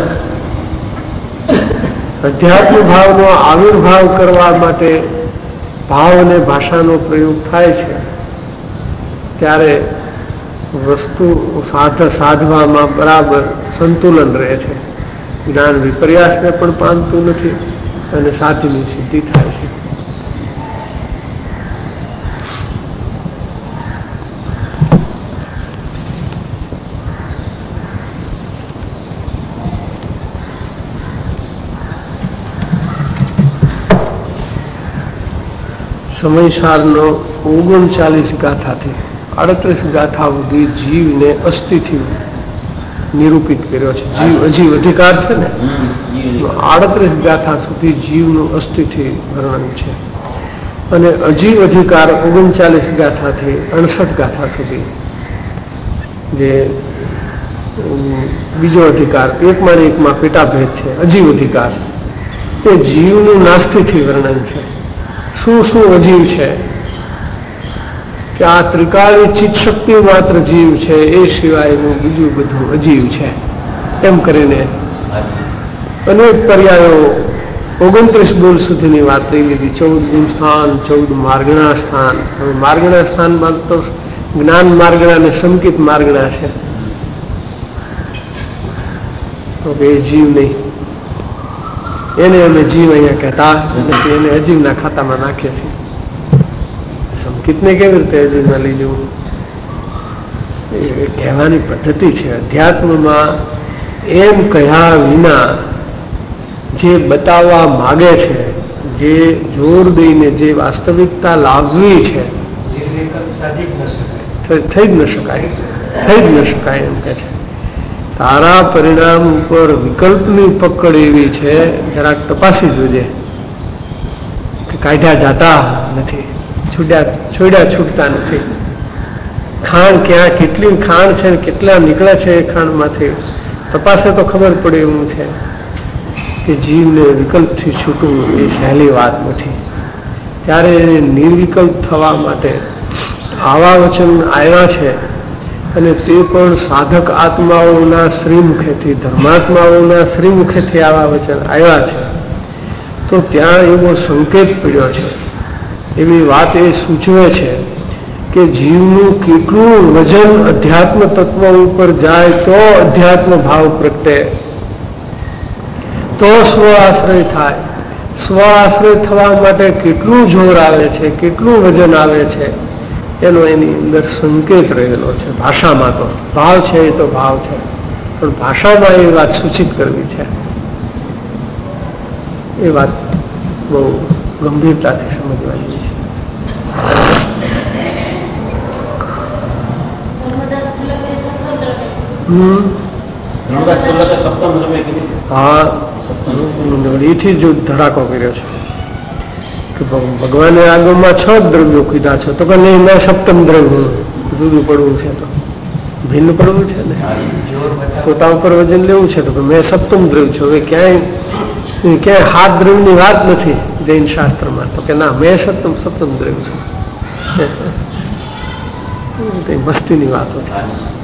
અધ્યાત્મ ભાવનો આવિર્ભાવ કરવા માટે ભાવ અને ભાષાનો પ્રયોગ થાય છે ત્યારે વસ્તુ સાધવામાં બરાબર સંતુલન રહે છે. જ્ઞાન વિપર્યાસને પણ પામતું નથી અને સાધ્યની સિદ્ધિ થાય છે. સમયસારનો 39 ગાથાથી 38 ગાથા સુધી જીવને અસ્થિથી નિરૂપિત કર્યો છે. જીવ અજીવ અધિકાર છે ને, 38 ગાથા સુધી જીવનું અસ્થિથી વર્ણન છે. અને અજીવ અધિકાર 39 ગાથાથી 68 ગાથા સુધી જે બીજો અધિકાર એકમાં ને એકમાં પેટાભેદ છે, અજીવ અધિકાર, તે જીવનું નાસ્તિથી વર્ણન છે. શું શું અજીવ છે કે આ ત્રિકાળી ચિત્ત શક્તિ માત્ર જીવ છે, એ સિવાયનું બીજું બધું અજીવ છે. એમ કરીને અનેક પર્યાયો 29 બોલ સુધીની વાત લઈ લીધી. 14 સ્થાન, 14 માર્ગણા સ્થાન. હવે માર્ગણા સ્થાનમાં તો જ્ઞાન માર્ગણા અને સંકિત માર્ગણા છે, તો એ જીવ નહીં. એને અમે જીવ અહીંયા કહેતા નથી, એને અજીવના ખાતામાં નાખીએ છીએ. સંકિતને કેવી રીતે અજીવમાં લઈ જવું એ કહેવાની પદ્ધતિ છે. અધ્યાત્મમાં એમ કહ્યા વિના જે બતાવવા માગે છે, જે જોર દઈને જે વાસ્તવિકતા લાવવી છે, થઈ જ ન શકાય એમ કે છે. તારા પરિણામ ઉપર વિકલ્પની પકડ એવી છે, જરાક તપાસી જોજે કે કાઢ્યા જાતા નથી, છોડ્યા છૂટતા નથી. ખાણ ક્યાં કેટલી ખાણ છે, કેટલા નીકળે છે એ ખાણમાંથી તપાસે તો ખબર પડે એવું છે કે જીવને વિકલ્પથી છૂટવું એ સહેલી વાત નથી. ત્યારે એને નિર્વિકલ્પ થવા માટે આવા વચન આવ્યા છે, અને તે પણ સાધક આત્માઓના શ્રીમુખેથી, ધર્માત્માઓના શ્રીમુખેથી આવા વચન આવ્યા છે. તો ત્યાં એવો સંકેત પડ્યો છે, એવી વાત એ સૂચવે છે કે જીવનું કેટલું વજન અધ્યાત્મ તત્વ ઉપર જાય તો અધ્યાત્મ ભાવ પ્રગટે, તો સ્વ આશ્રય થાય. સ્વ આશ્રય થવા માટે કેટલું જોર આવે છે, કેટલું વજન આવે છે, એનો એની અંદર સંકેત રહેલો છે. ભાષામાં તો ભાવ છે, એ તો ભાવ છે, પણ ભાષામાં એ વાત સૂચિત કરવી છે. એ વાત બહુ ગંભીરતાથી સમજવાની છે. હા, એથી જ ધડાકો કર્યો છે કે ભગવાને આગળમાં 6 દ્રવ્યો કીધા છે, તો કે નહીં, મેં સપ્તમ દ્રવ્ય જુદું પડવું છે, તો ભિન્ન પડવું છે ને, પોતા ઉપર વજન લેવું છે, તો કે મેં સપ્તમ દ્રવ્ય છું. હવે ક્યાંય 7 દ્રવ્યની વાત નથી જૈન શાસ્ત્રમાં, તો કે ના, મેં સપ્તમ દ્રવ્ય છું. કઈ મસ્તીની વાતો છે.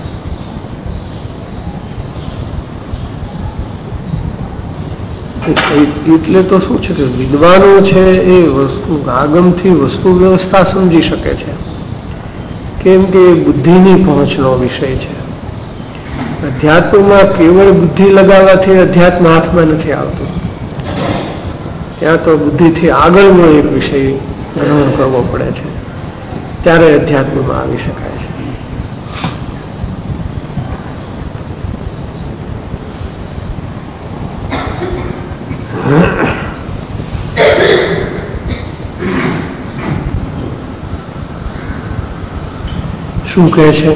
એટલે તો શું છે કે વિદ્વાનો છે એ આગમથી વસ્તુ વ્યવસ્થા સમજી શકે છે, કેમ કે એ બુદ્ધિની પહોંચનો વિષય છે. અધ્યાત્મમાં કેવળ બુદ્ધિ લગાવવાથી અધ્યાત્મ હાથમાં નથી આવતું. ત્યાં તો બુદ્ધિથી આગળનો એક વિષય ગ્રહણ કરવો પડે છે, ત્યારે અધ્યાત્મમાં આવી શકાય છે. શું કહે છે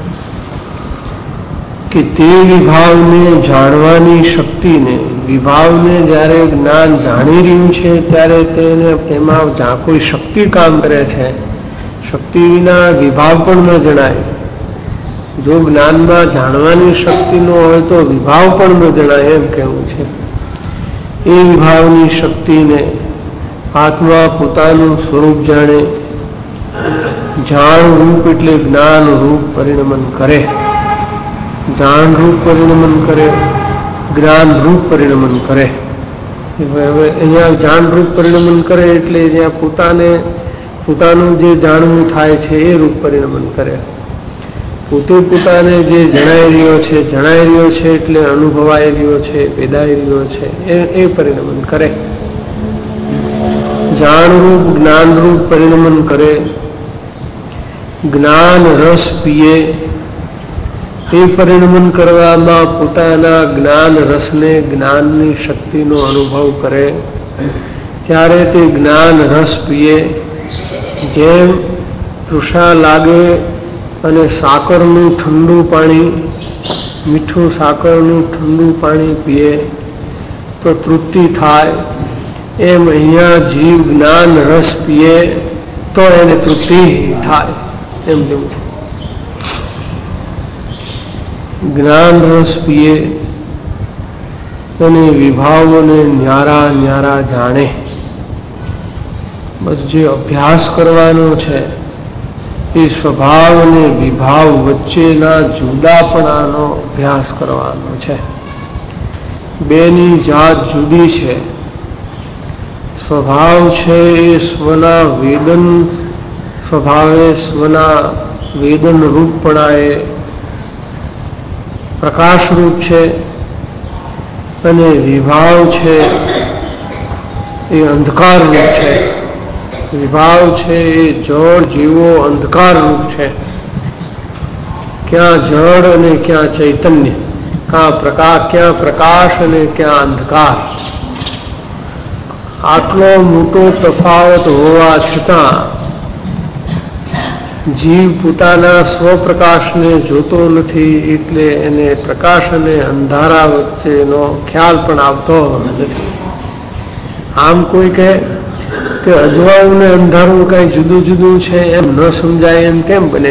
કે તે વિભાવને જાણવાની શક્તિને, વિભાવને જ્યારે જ્ઞાન જાણી રહ્યું છે ત્યારે તેમાં જ્યાં કોઈ શક્તિ કામ કરે છે, શક્તિ વિના વિભાવ પણ ન જણાય. જો જ્ઞાનમાં જાણવાની શક્તિ ન હોય તો વિભાવ પણ ન જણાય, એમ કહેવું છે. એ વિભાવની શક્તિને આત્મા પોતાનું સ્વરૂપ જાણે, જાણ રૂપ એટલે જ્ઞાન રૂપ પરિણમન કરે, જાણ રૂપ પરિણમન કરે, જ્ઞાન રૂપ પરિણમન કરે. હવે અહીંયા જાણ રૂપ પરિણમન કરે એટલે જ્યાં પોતાનું જે જાણવું થાય છે એ રૂપ પરિણમન કરે. પોતે પોતાને જે જણાઈ રહ્યો છે એટલે અનુભવાઈ રહ્યો છે, વેદાઈ રહ્યો છે, એ પરિણમન કરે. જાણ રૂપ જ્ઞાન રૂપ પરિણમન કરે. જ્ઞાન રસ પીએ, તે પરિણમન કરવામાં પોતાના જ્ઞાન રસને, જ્ઞાનની શક્તિનો અનુભવ કરે, ત્યારે તે જ્ઞાન રસ પીએ. જેમ તૃષા લાગે અને સાકરનું ઠંડુ પાણી, મીઠું સાકરનું ઠંડુ પાણી પીએ તો તૃપ્તિ થાય, એમ અહીંયા જીવ જ્ઞાન રસ પીએ તો એને તૃપ્તિ થાય, એમ જેવું છે. જ્ઞાન રસ પીએ અને વિભાવોને ન્યારા ન્યારા જાણે. બસ જે અભ્યાસ કરવાનો છે એ સ્વભાવ અને વિભાવ વચ્ચેના જુદાપણાનો અભ્યાસ કરવાનો છે. બેની જાત જુદી છે. સ્વભાવ છે એ સ્વના વેદન સ્વભાવે, સ્વના વેદન રૂપપણાએ પ્રકાશરૂપ છે, અને વિભાવ છે એ અંધકાર રૂપ છે. વિભાવ છે એ જળ જીવો અંધકાર રૂપ છે. ક્યાં જળ અને ક્યાં ચૈતન્ય, ક્યાં પ્રકાશ અને ક્યાં અંધકાર. આટલો મોટો તફાવત હોવા છતાં જીવ પોતાના સ્વપ્રકાશને જોતો નથી, એટલે એને પ્રકાશ અને અંધારા વચ્ચેનો ખ્યાલ પણ આવતો નથી. આમ કોઈ કહે કે અજવાળું ને અંધારું કઈ જુદું જુદું છે એમ ન સમજાય, એમ કેમ બને?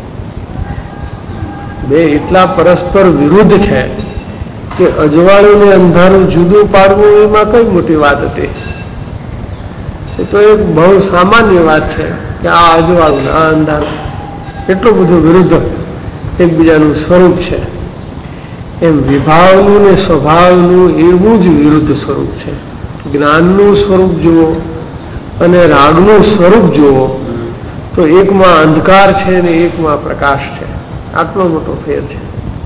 બે એટલા પરસ્પર વિરુદ્ધ છે કે અજવાળું ને અંધારું જુદું પાડવું એમાં કઈ મોટી વાત હતી? એ તો એક બહુ સામાન્ય વાત છે કે આ અજવાળું આ અંધારું એટલું બધું વિરુદ્ધ એકબીજાનું સ્વરૂપ છે. એમ વિભાવનું ને સ્વભાવનું એવું જ વિરુદ્ધ સ્વરૂપ છે. જ્ઞાનનું સ્વરૂપ જુઓ અને રાગનું સ્વરૂપ જુઓ તો એકમાં અંધકાર છે ને એકમાં પ્રકાશ છે. આટલો મોટો ફેર છે.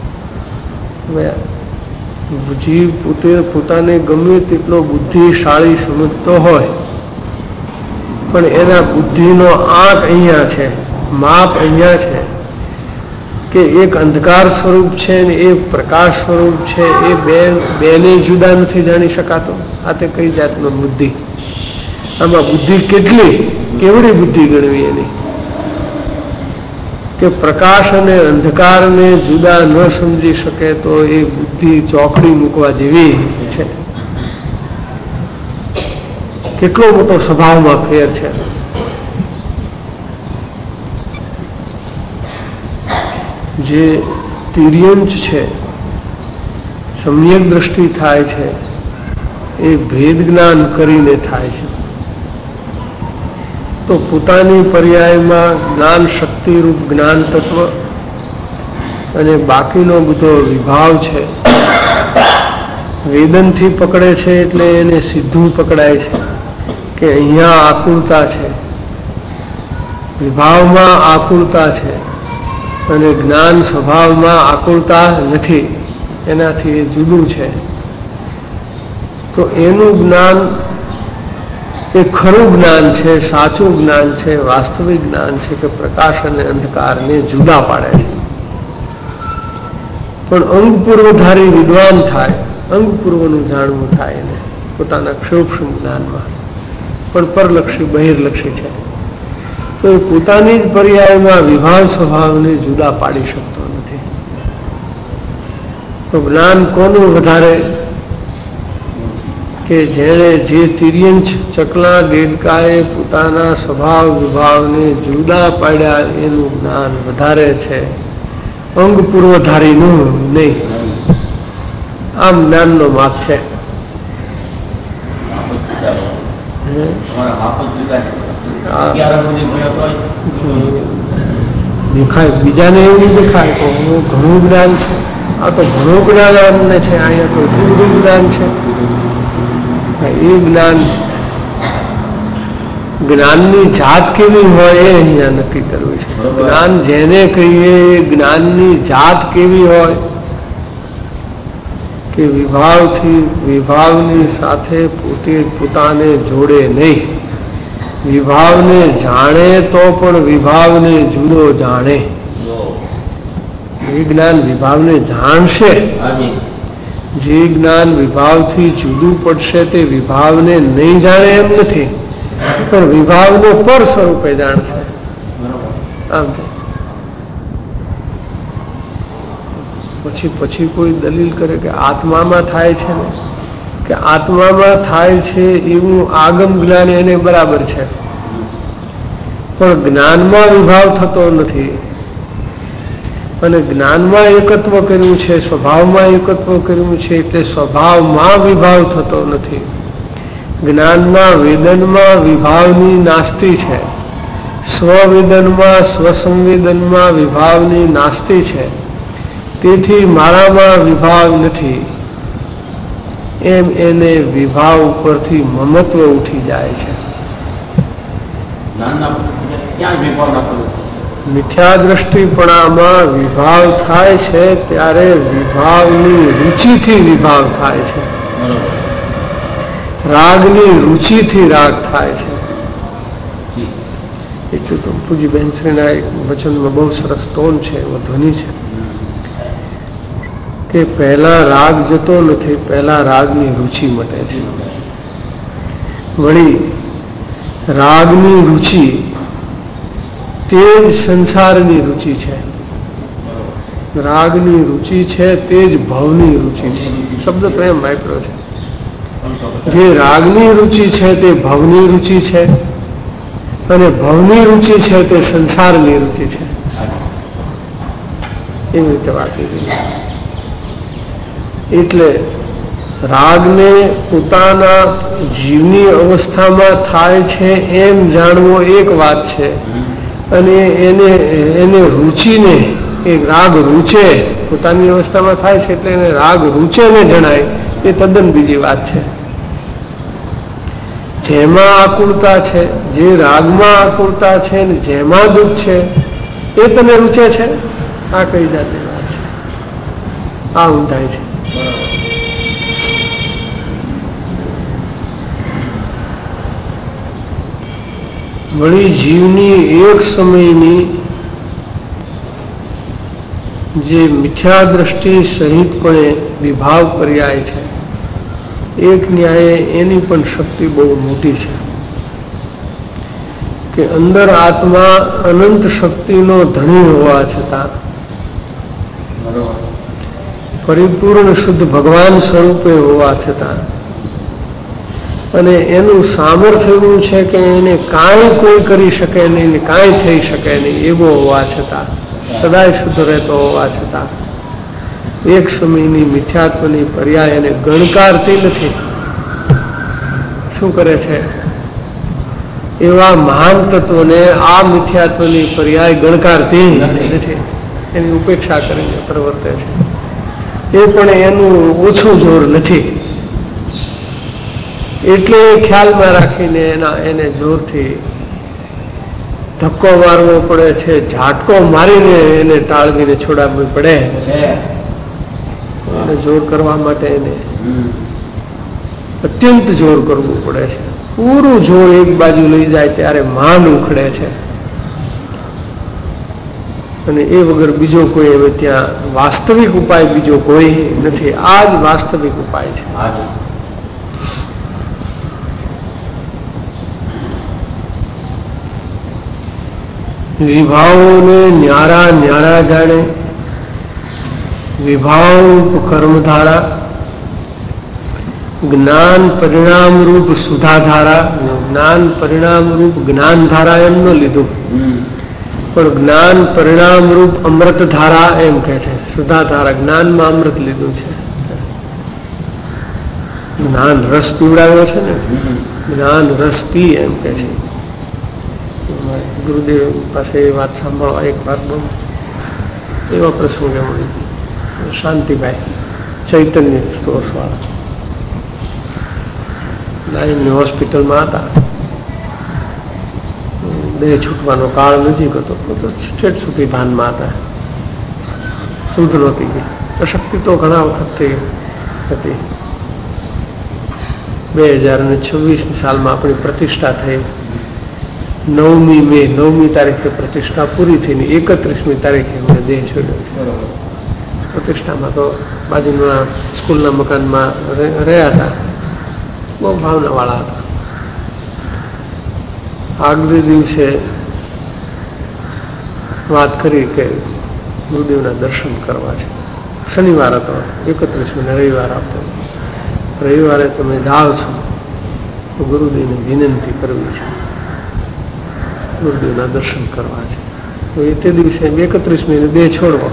જીવ પોતાને ગમે તેટલો બુદ્ધિશાળી સમજતો હોય પણ એના બુદ્ધિનો આંક અહીંયા છે, માપ અહીંયા છે કે એક અંધકાર સ્વરૂપ છે ને એક પ્રકાશ સ્વરૂપ છે. એ બેને જુદા નથી જાણી શકાતો. આ તે કઈ જાતનો બુદ્ધિ? આમાં બુદ્ધિ કેટલી, કેવડી બુદ્ધિ ગણવી એની કે પ્રકાશ અને અંધકારને જુદા ન સમજી શકે તો એ બુદ્ધિ ચોકડી મૂકવા જેવી છે. કેટલો મોટો સ્વભાવમાં ફેર છે. જે તિર્યંચ છે, સમ્યક દ્રષ્ટિ થાય છે, એ ભેદ જ્ઞાન કરીને થાય છે. તો પોતાની પર્યાયમાં જ્ઞાન શક્તિ રૂપ જ્ઞાન તત્વ અને બાકીનો બધો વિભાવ છે. વેદનથી પકડે છે એટલે એને સીધું પકડાય છે કે અહીંયા આકુળતા છે, વિભાવમાં આકુળતા છે અને જ્ઞાન સ્વભાવમાં આકુળતા નથી, એનાથી એ જુદું છે. તો એનું જ્ઞાન એ ખરું જ્ઞાન છે, સાચું જ્ઞાન છે, વાસ્તવિક જ્ઞાન છે કે પ્રકાશ અને અંધકારને જુદા પાડે છે. પણ અંગપૂર્વધારી વિદ્વાન થાય, અંગપૂર્વનું જાણવું થાય એને પોતાના સૂક્ષ્મ જ્ઞાનમાં, પણ પરલક્ષી બહિર્લક્ષી છે. તો એ પોતાની જ પર્યાયમાં વિભાવ સ્વભાવને જુદા પાડી શકતો નથી. તો જ્ઞાન કોનું વધારે? કે જેણે જે તિર્યંચ ચકલા દેડકાએ પોતાના સ્વભાવ વિભાવને જુદા પાડ્યા એનું જ્ઞાન વધારે છે, અંગ પૂર્વધારીનું નહીં. આમ જ્ઞાનનો માપ છે. દેખાય બીજાને એવું દેખાય તો ઘણું જ્ઞાન છે. આ તો ઘણું જ્ઞાન અમને છે, અહીંયા તો જુદું જ્ઞાન છે. એ જ્ઞાન, જ્ઞાનની જાત કેવી હોય એ અહીંયા નક્કી કરવું છે. જ્ઞાન જેને કહીએ એ જ્ઞાનની જાત કેવી હોય કે વિભાવથી વિભાવની સાથે પોતે પોતાને જોડે નહીં. વિભાવને જાણે તો પણ વિભાવને જુદો જાણે. એ જ્ઞાન વિભાવને જાણશે. જે જ્ઞાન વિભાવથી જુદું પડશે તે વિભાવને નહીં જાણે એમ નથી, પણ વિભાવને પર સ્વરૂપે જાણશે. આમ પછી કોઈ દલીલ કરે કે આત્મામાં થાય છે ને, કે આત્મામાં થાય છે એવું આગમ જ્ઞાન એને બરાબર છે, પણ જ્ઞાનમાં વિભાવ થતો નથી. અને જ્ઞાનમાં એકત્વ કર્યું છે, સ્વભાવમાં એકત્વ કર્યું છે, એટલે સ્વભાવમાં વિભાવ થતો નથી. જ્ઞાનમાં વેદનમાં વિભાવની નાસ્તિ છે, સ્વવેદનમાં સ્વસંવેદનમાં વિભાવની નાસ્તિ છે. તેથી મારામાં વિભાવ નથી એમ એને વિભાવ ઉપરથી મમત્વ ઉઠી જાય છે. મિથ્યા દ્રષ્ટિપણામાં વિભાવ થાય છે ત્યારે વિભાવની રુચિથી વિભાવ થાય છે, રાગની રુચિથી રાગ થાય છે. એટલું તો પૂજી બેનશ્રીના એક વચનમાં બહુ સરસ ટોન છે, એવો ધ્વનિ છે કે પહેલા રાગ જતો નથી, પહેલા રાગની રુચિ મટે છે. વળી રાગની રુચિ તે જ સંસારની રુચિ છે. રાગની રુચિ છે તે જ ભવની રુચિ છે. શબ્દ પ્રેમ વાપર્યો છે. જે રાગની રુચિ છે તે ભવની રુચિ છે અને ભવની રુચિ છે તે સંસારની રુચિ છે. એવી રીતે વાત કરી. એટલે રાગને પોતાના જીવની અવસ્થામાં થાય છે એમ જાણવો એક વાત છે, અને એને રુચિને એ રાગ રૂચે પોતાની અવસ્થામાં થાય છે એટલે એને રાગ રૂચે ને જણાય એ તદ્દન બીજી વાત છે. જેમાં આકુળતા છે, જે રાગમાં આકુળતા છે ને જેમાં દુઃખ છે એ તને રૂચે છે, આ કઈ જાતની વાત છે? આ ઊંધાય છે. વળી જીવની એક સમયની જે મિથ્યા દ્રષ્ટિ સહિતપણે વિભાવ પર્યાય છે, એક ન્યાયે એની પણ શક્તિ બહુ મોટી છે કે અંદર આત્મા અનંત શક્તિનો ધણી હોવા છતાં, પરિપૂર્ણ શુદ્ધ ભગવાન સ્વરૂપે હોવા છતાં, અને એનું સામર્થ્ય એવું છે કે એને કાંઈ કોઈ કરી શકે નહીં, કાંઈ થઈ શકે નહીં એવો હોવા છતાં, સદાય શુદ્ધ રહેતો હોવા છતાં એક સમયની મિથ્યાત્વની પર્યાય એને ગણકારતી નથી. શું કરે છે? એવા મહાન તત્વને આ મિથ્યાત્વની પર્યાય ગણકારતી નથી, એની ઉપેક્ષા કરીને પ્રવર્તે છે. એ પણ એનું ઓછું જોર નથી, એટલે ખ્યાલમાં રાખીને એને જોરથી ધક્કો મારવો પડે છે, ઝાટકો મારીને એને ટાળવીને છોડાવવી પડે. એને જોર કરવા માટે એને અત્યંત જોર કરવું પડે છે. પૂરું જોર એક બાજુ લઈ જાય ત્યારે માંડ ઉખડે છે, અને એ વગર બીજો કોઈ હવે ત્યાં વાસ્તવિક ઉપાય બીજો કોઈ નથી. આ જ વાસ્તવિક ઉપાય છે. વિભાવોને ન્યારા ન્યારા જાણે, વિભાવ કર્મધારા, જ્ઞાન પરિણામ રૂપ સુધાધારા. જ્ઞાન પરિણામ રૂપ જ્ઞાનધારા એમ ન લીધું, પણ જ્ઞાન પરિણામ રૂપ અમૃત ધારા એમ કે છે. સુધાધારા જ્ઞાનમાં અમૃત લીધું છે. જ્ઞાન રસ પીવડાવ્યો છે ને, જ્ઞાન રસ પી એમ કે છે. ગુરુદેવ પાસે એ વાત સાંભળવા એક વાર બહુ એવા પ્રસંગે મળી. શાંતિભાઈ ચૈતન્ય સ્ટોર્સ વાળા એમની હોસ્પિટલમાં હતા. દેહ છૂટવાનો કાળ નજીક હતો, સ્ટેટ સુધી ભાનમાં હતા. શુદ્ધ નહોતી ગઈ. અશક્તિ તો ઘણા વખતથી હતી. 2026 સાલમાં આપણી પ્રતિષ્ઠા થઈ. 9મી મે 9મી તારીખે પ્રતિષ્ઠા પૂરી થઈને 31મી તારીખે મને દેહ છોડ્યો છે. પ્રતિષ્ઠામાં તો બાજુના સ્કૂલના મકાનમાં રહ્યા હતા. બહુ ભાવનાવાળા હતા. આગલે દિવસે વાત કરી કે ગુરુદેવના દર્શન કરવા છે. શનિવાર હતો, 31મીને રવિવાર હતો. રવિવારે તમે જાઓ છો તો ગુરુદેવને વિનંતી કરવી છે, ગુરુદેવના દર્શન કરવા છે. તો એ તે દિવસે 31મીને દેહ છોડવો.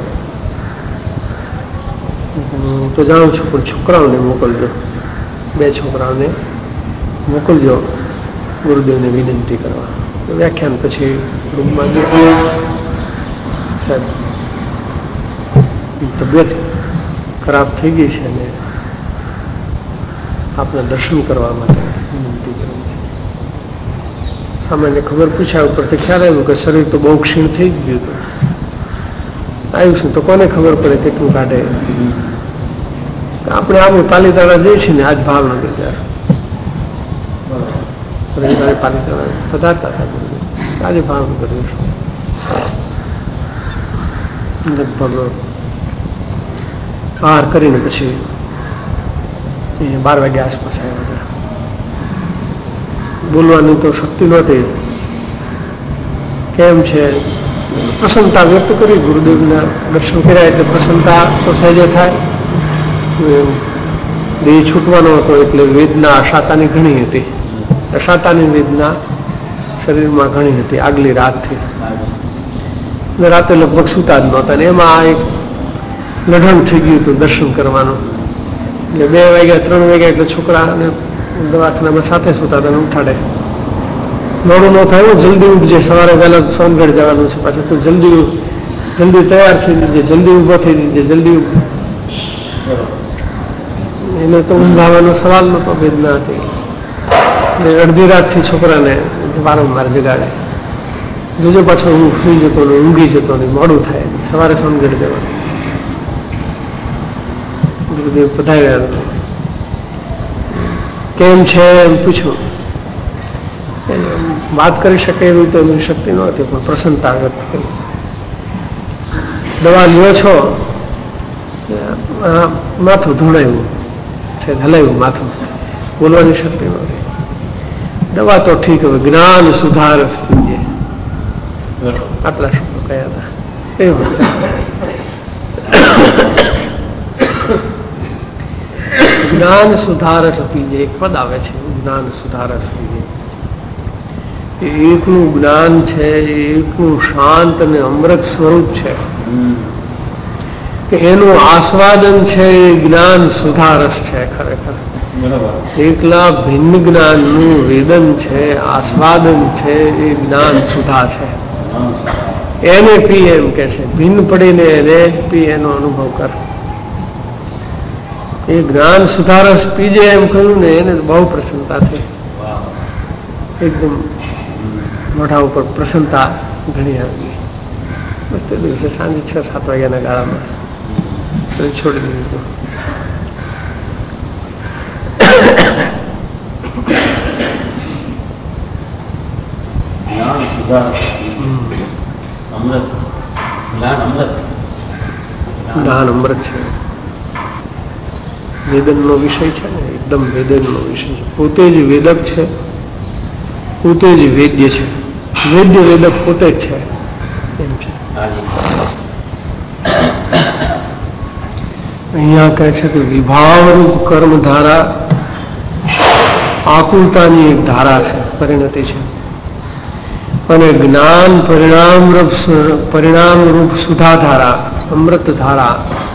હું તો જાઉં છું, પણ છોકરાઓને મોકલજો, 2 છોકરાઓને મોકલજો ગુરુદેવને વિનંતી કરવા. તો વ્યાખ્યાન પછી રૂમમાં ગયો. સાહેબ તબિયત ખરાબ થઈ ગઈ છે અને આપના દર્શન કરવા માટે વિનંતી કરું છું. સામાન્ય ખબર પૂછ્યા ઉપરથી ખ્યાલ આવ્યું કે શરીર તો બહુ ક્ષીણ થઈ ગયું હતું. આવ્યું તો કોને ખબર પડે કેટલું કાઢે. આપણે આવું પાલીતાણા જઈએ છીએ ને, આજ ભાવનગર ત્યાં રવિવારે પાલીતાણા પધારતા હતા, આજે ભાવનગર જઈશું. લગભગ આહાર કરીને પછી 12 વાગ્યા આસપાસ આવ્યા હતા. બોલવાની તો શક્તિ નહોતી. કેમ છે પ્રસન્નતા વ્યક્ત કરી, ગુરુદેવના દર્શન કર્યા એટલે પ્રસન્નતા તો સહેજે થાય. દેહ છૂટવાનો હતો એટલે વેદના અશાતાની ઘણી હતી. અશાતાની વેદના શરીરમાં ઘણી હતી આગલી રાતથી. રાતે લગભગ સુતા જ નહોતા ને એમાં આ એક લઢણ થઈ ગયું હતું દર્શન કરવાનું. એટલે 2 વાગ્યા 3 વાગ્યા એટલે છોકરાને દવાખાનામાં સાથે સુતા હતા ઉઠાડે. મોડું ન થાય જલ્દી ઉઠજે, સવારે વહેલા સોનગઢ જવાનું છે પાછું, તો જલ્દી તૈયાર થઈ જજે, જલ્દી ઊભો થઈ જજે, જલ્દી. એને તો ઊંઘ આવવાનો સવાલ નતો, વેદના હતી. એટલે અડધી રાતથી છોકરાને વારંવાર જગાડે, જોજો પાછો હું સુઈ જતો ને ઊંઘી જતો ને મોડું થાય, સવારે સોનગઢ જવાનું. ગુરુદેવ પધાર્યા, કેમ છે એમ પૂછ્યું. વાત કરી શકે એવી તો એમની શક્તિ નહોતી, પણ પ્રસન્નતા વ્યક્ત કરી. દવા લ્યો છો? માથું ધોળાયું છે, હલાયું માથું, બોલવાની શક્તિ નહોતી. દવા તો ઠીક, હવે જ્ઞાન સુધારસ પીજે, આટલા શબ્દો કયા હતા એ વખતે. જ્ઞાન સુધારસ પીજે એક પદ આવે છે, જ્ઞાન સુધારસ પીજે. એકનું જ્ઞાન છે, એકનું શાંત અને અમૃત સ્વરૂપ છે કે એનું આસ્વાદન છે એ જ્ઞાન સુધારસ છે. ખરેખર એકલા ભિન્ન જ્ઞાનનું વેદન છે, આસ્વાદન છે એ જ્ઞાન સુધા છે. એને પી એમ કે છે, ભિન્ન પડીને એને પી, એનો અનુભવ કર. એ જ્ઞાન સુધારસ પીજે એમ કહ્યું ને, એને બહુ પ્રસન્નતા થઈ. એકદમ મોઢા ઉપર પ્રસન્નતા ઘણી આવી. બસ તે દિવસે સાંજે 6-7 વાગ્યાના ગાળામાં શરીર છોડી દીધું. જ્ઞાન અમૃત છે, વેદનનો વિષય છે ને, એકદમ વેદનનો વિષય છે. પોતે જ વેદક છે, પોતે જ વેદ્ય છે, વેદ્ય વેદક પોતે જ છે એમ છે. અહીંયા કહે છે કે વિભાવરૂપ કર્મ ધારા આકુલતાની એક ધારા છે, પરિણતિ છે. અને જ્ઞાન પરિણામ રૂપ સુધા ધારા, અમૃત ધારા.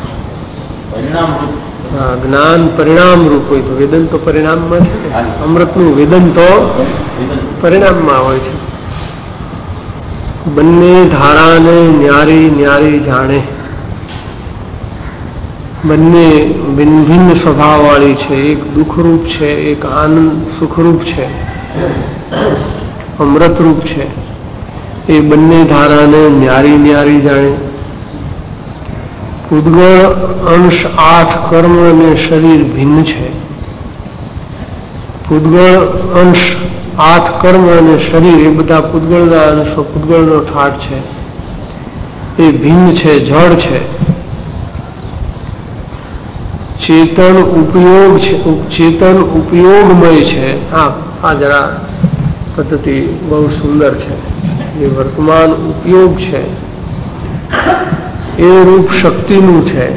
જ્ઞાન પરિણામ રૂપ હોય તો વેદન તો પરિણામમાં છે ને, અમૃતનું વેદન તો પરિણામમાં હોય છે. બંને ધારાને ન્યારી ન્યારી જાણે, બંને ભિન્ન ભિન્ન સ્વભાવવાળી છે. એક દુઃખરૂપ છે, એક આનંદ સુખરૂપ છે, અમૃતરૂપ છે. એ બંને ધારાને ન્યારી ન્યારી જાણે. પૂદગળ અંશ 8 કર્મ અને શરીર ભિન્ન છે. પૂદગળ અંશ 8 કર્મ અને શરીર એ બધા પૂદગળના અંશો, પૂદગળનો ઠાઠ છે, એ ભિન્ન છે, જળ છે. ચેતન ઉપયોગ છે, ચેતન ઉપયોગમય છે. આ જરા પદ્ધતિ બહુ સુંદર છે. જે વર્તમાન ઉપયોગ છે એ રૂપ શક્તિનું છે.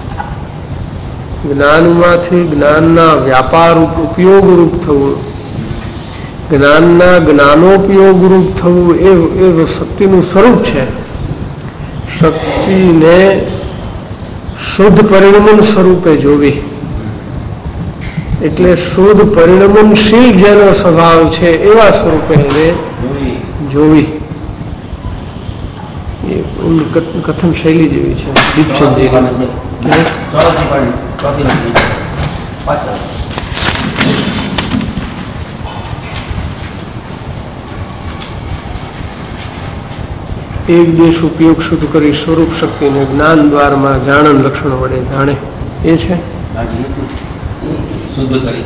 જ્ઞાનમાંથી જ્ઞાનના વ્યાપાર ઉપયોગ રૂપ થવું, જ્ઞાનના જ્ઞાનોપયોગ રૂપ થવું એ શક્તિનું સ્વરૂપ છે. શક્તિને શુદ્ધ પરિણમન સ્વરૂપે જોવી, એટલે શુદ્ધ પરિણમનશીલ જેનો સ્વભાવ છે એવા સ્વરૂપે એને જોવી. કથન શૈલી જેવી છે દીપચંદજી. એક દેશ ઉપયોગ શુદ્ધ કરી સ્વરૂપ શક્તિને જ્ઞાન દ્વારમાં જાણન લક્ષણો વડે જાણે, એ છે શુદ્ધ કરી.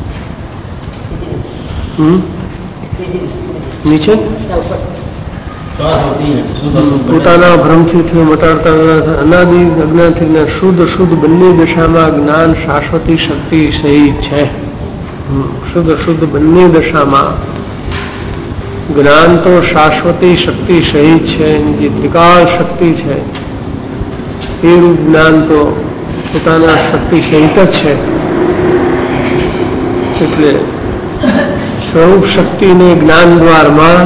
નીચે પોતાના ભ્રમથી મટાડતા અનાદિ અજ્ઞાનથી શુદ્ધ બંને દશામાં જ્ઞાન શાશ્વતી શક્તિ સહિત છે. શુદ્ધ બંને દશામાં જ્ઞાન તો શાશ્વતી શક્તિ સહિત છે. જે ત્રિકાળ શક્તિ છે એ રૂપ જ્ઞાન તો પોતાના શક્તિ સહિત જ છે. એટલે સ્વરૂપ શક્તિને જ્ઞાન દ્વારમાં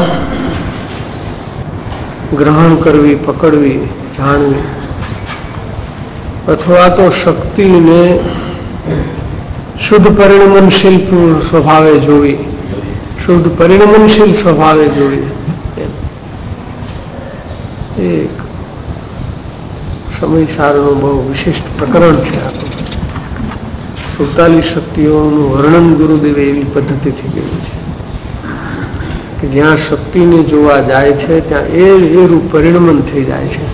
ગ્રહણ કરવી, પકડવી, જાણવી, અથવા તો શક્તિને શુદ્ધ પરિણમનશીલ સ્વભાવે જોવી, શુદ્ધ પરિણમનશીલ સ્વભાવે જોવી. એક સમયસારનું બહુ વિશિષ્ટ પ્રકરણ છે. 47 શક્તિઓનું વર્ણન ગુરુદેવે એવી પદ્ધતિથી કર્યું છે કે જ્યાં શક્તિને જોવા જાય છે ત્યાં એ રૂપ પરિણમન થઈ જાય છે.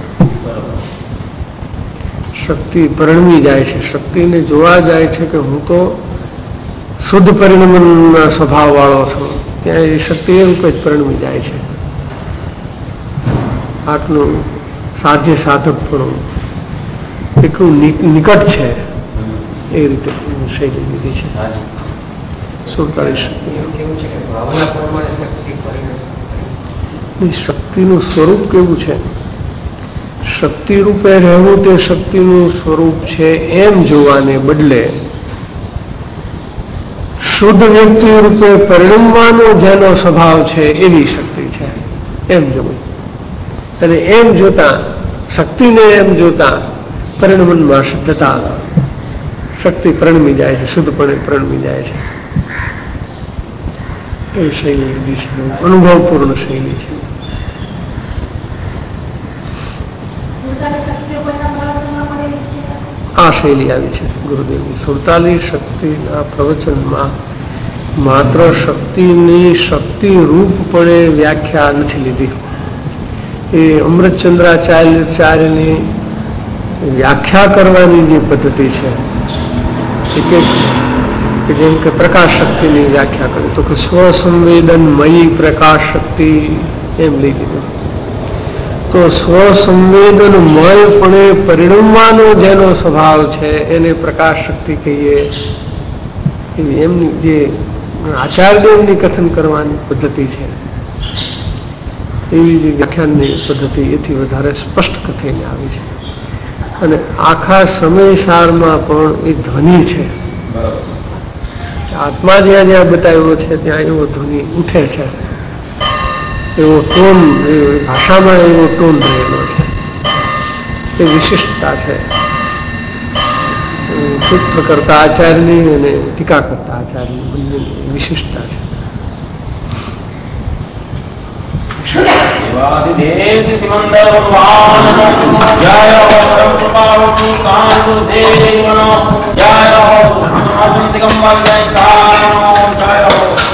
શક્તિ પરિણમી જાય છે. શક્તિને જોવા જાય છે કે હું તો શુદ્ધ પરિણમનના સ્વભાવ વાળો છું. ત્યાં એ શક્તિ એ રૂપે જ પરિણમી જાય છે. આટલું સાધ્ય સાધક પણ એટલું નિકટ છે. એ રીતે શૈલી લીધી છે. 47 શક્તિનું સ્વરૂપ કેવું છે? શક્તિ રૂપે રહેવું તે શક્તિનું સ્વરૂપ છે એમ જોવાને બદલે શુદ્ધ વ્યક્તિ રૂપે પરિણમવાનો જેનો સ્વભાવ છે એવી શક્તિ છે એમ જોવું. અને એમ જોતા શક્તિને એમ જોતા પરિણમનમાં શુદ્ધતા શક્તિ પરિણમી જાય છે, શુદ્ધપણે પરિણમી જાય છે. એ શૈલી લીધી છે. અનુભવપૂર્ણ શૈલી છે. આ શૈલી આવી છે ગુરુદેવની. 47 શક્તિના પ્રવચનમાં માત્ર શક્તિની શક્તિ રૂપપણે વ્યાખ્યા નથી લીધી. એ અમૃતચંદ્રાચાર્યની વ્યાખ્યા કરવાની જે પદ્ધતિ છે કે જેમ કે પ્રકાશ શક્તિની વ્યાખ્યા કરી તો કે સ્વસંવેદનમયી પ્રકાશ શક્તિ એમ લઈ લીધું. તો સ્વસંવેદનમયપણે પરિણમવાનો જેનો સ્વભાવ છે એને પ્રકાશ શક્તિ કહીએ. એમની જે આચાર્યદેવની કથન કરવાની પદ્ધતિ છે એવી જે વ્યાખ્યાનની પદ્ધતિ એથી વધારે સ્પષ્ટ થઈને આવી છે. અને આખા સમયસારમાં પણ એ ધ્વનિ છે. આત્મા જ્યાં જ્યાં બતાવ્યો છે ત્યાં એવો ધ્વનિ ઉઠે છે, એવો ટોન, ભાષામાં એવો ટોન રહેલો છે. એ વિશિષ્ટતા છે. સૂત્ર કરતા આચાર્યની અને ટીકા કરતા આચાર્યની બંનેની વિશિષ્ટતા છે. देव सिमंदर भगवान जय हो परम कृपावती कांत देव जय हो दिगंबर जय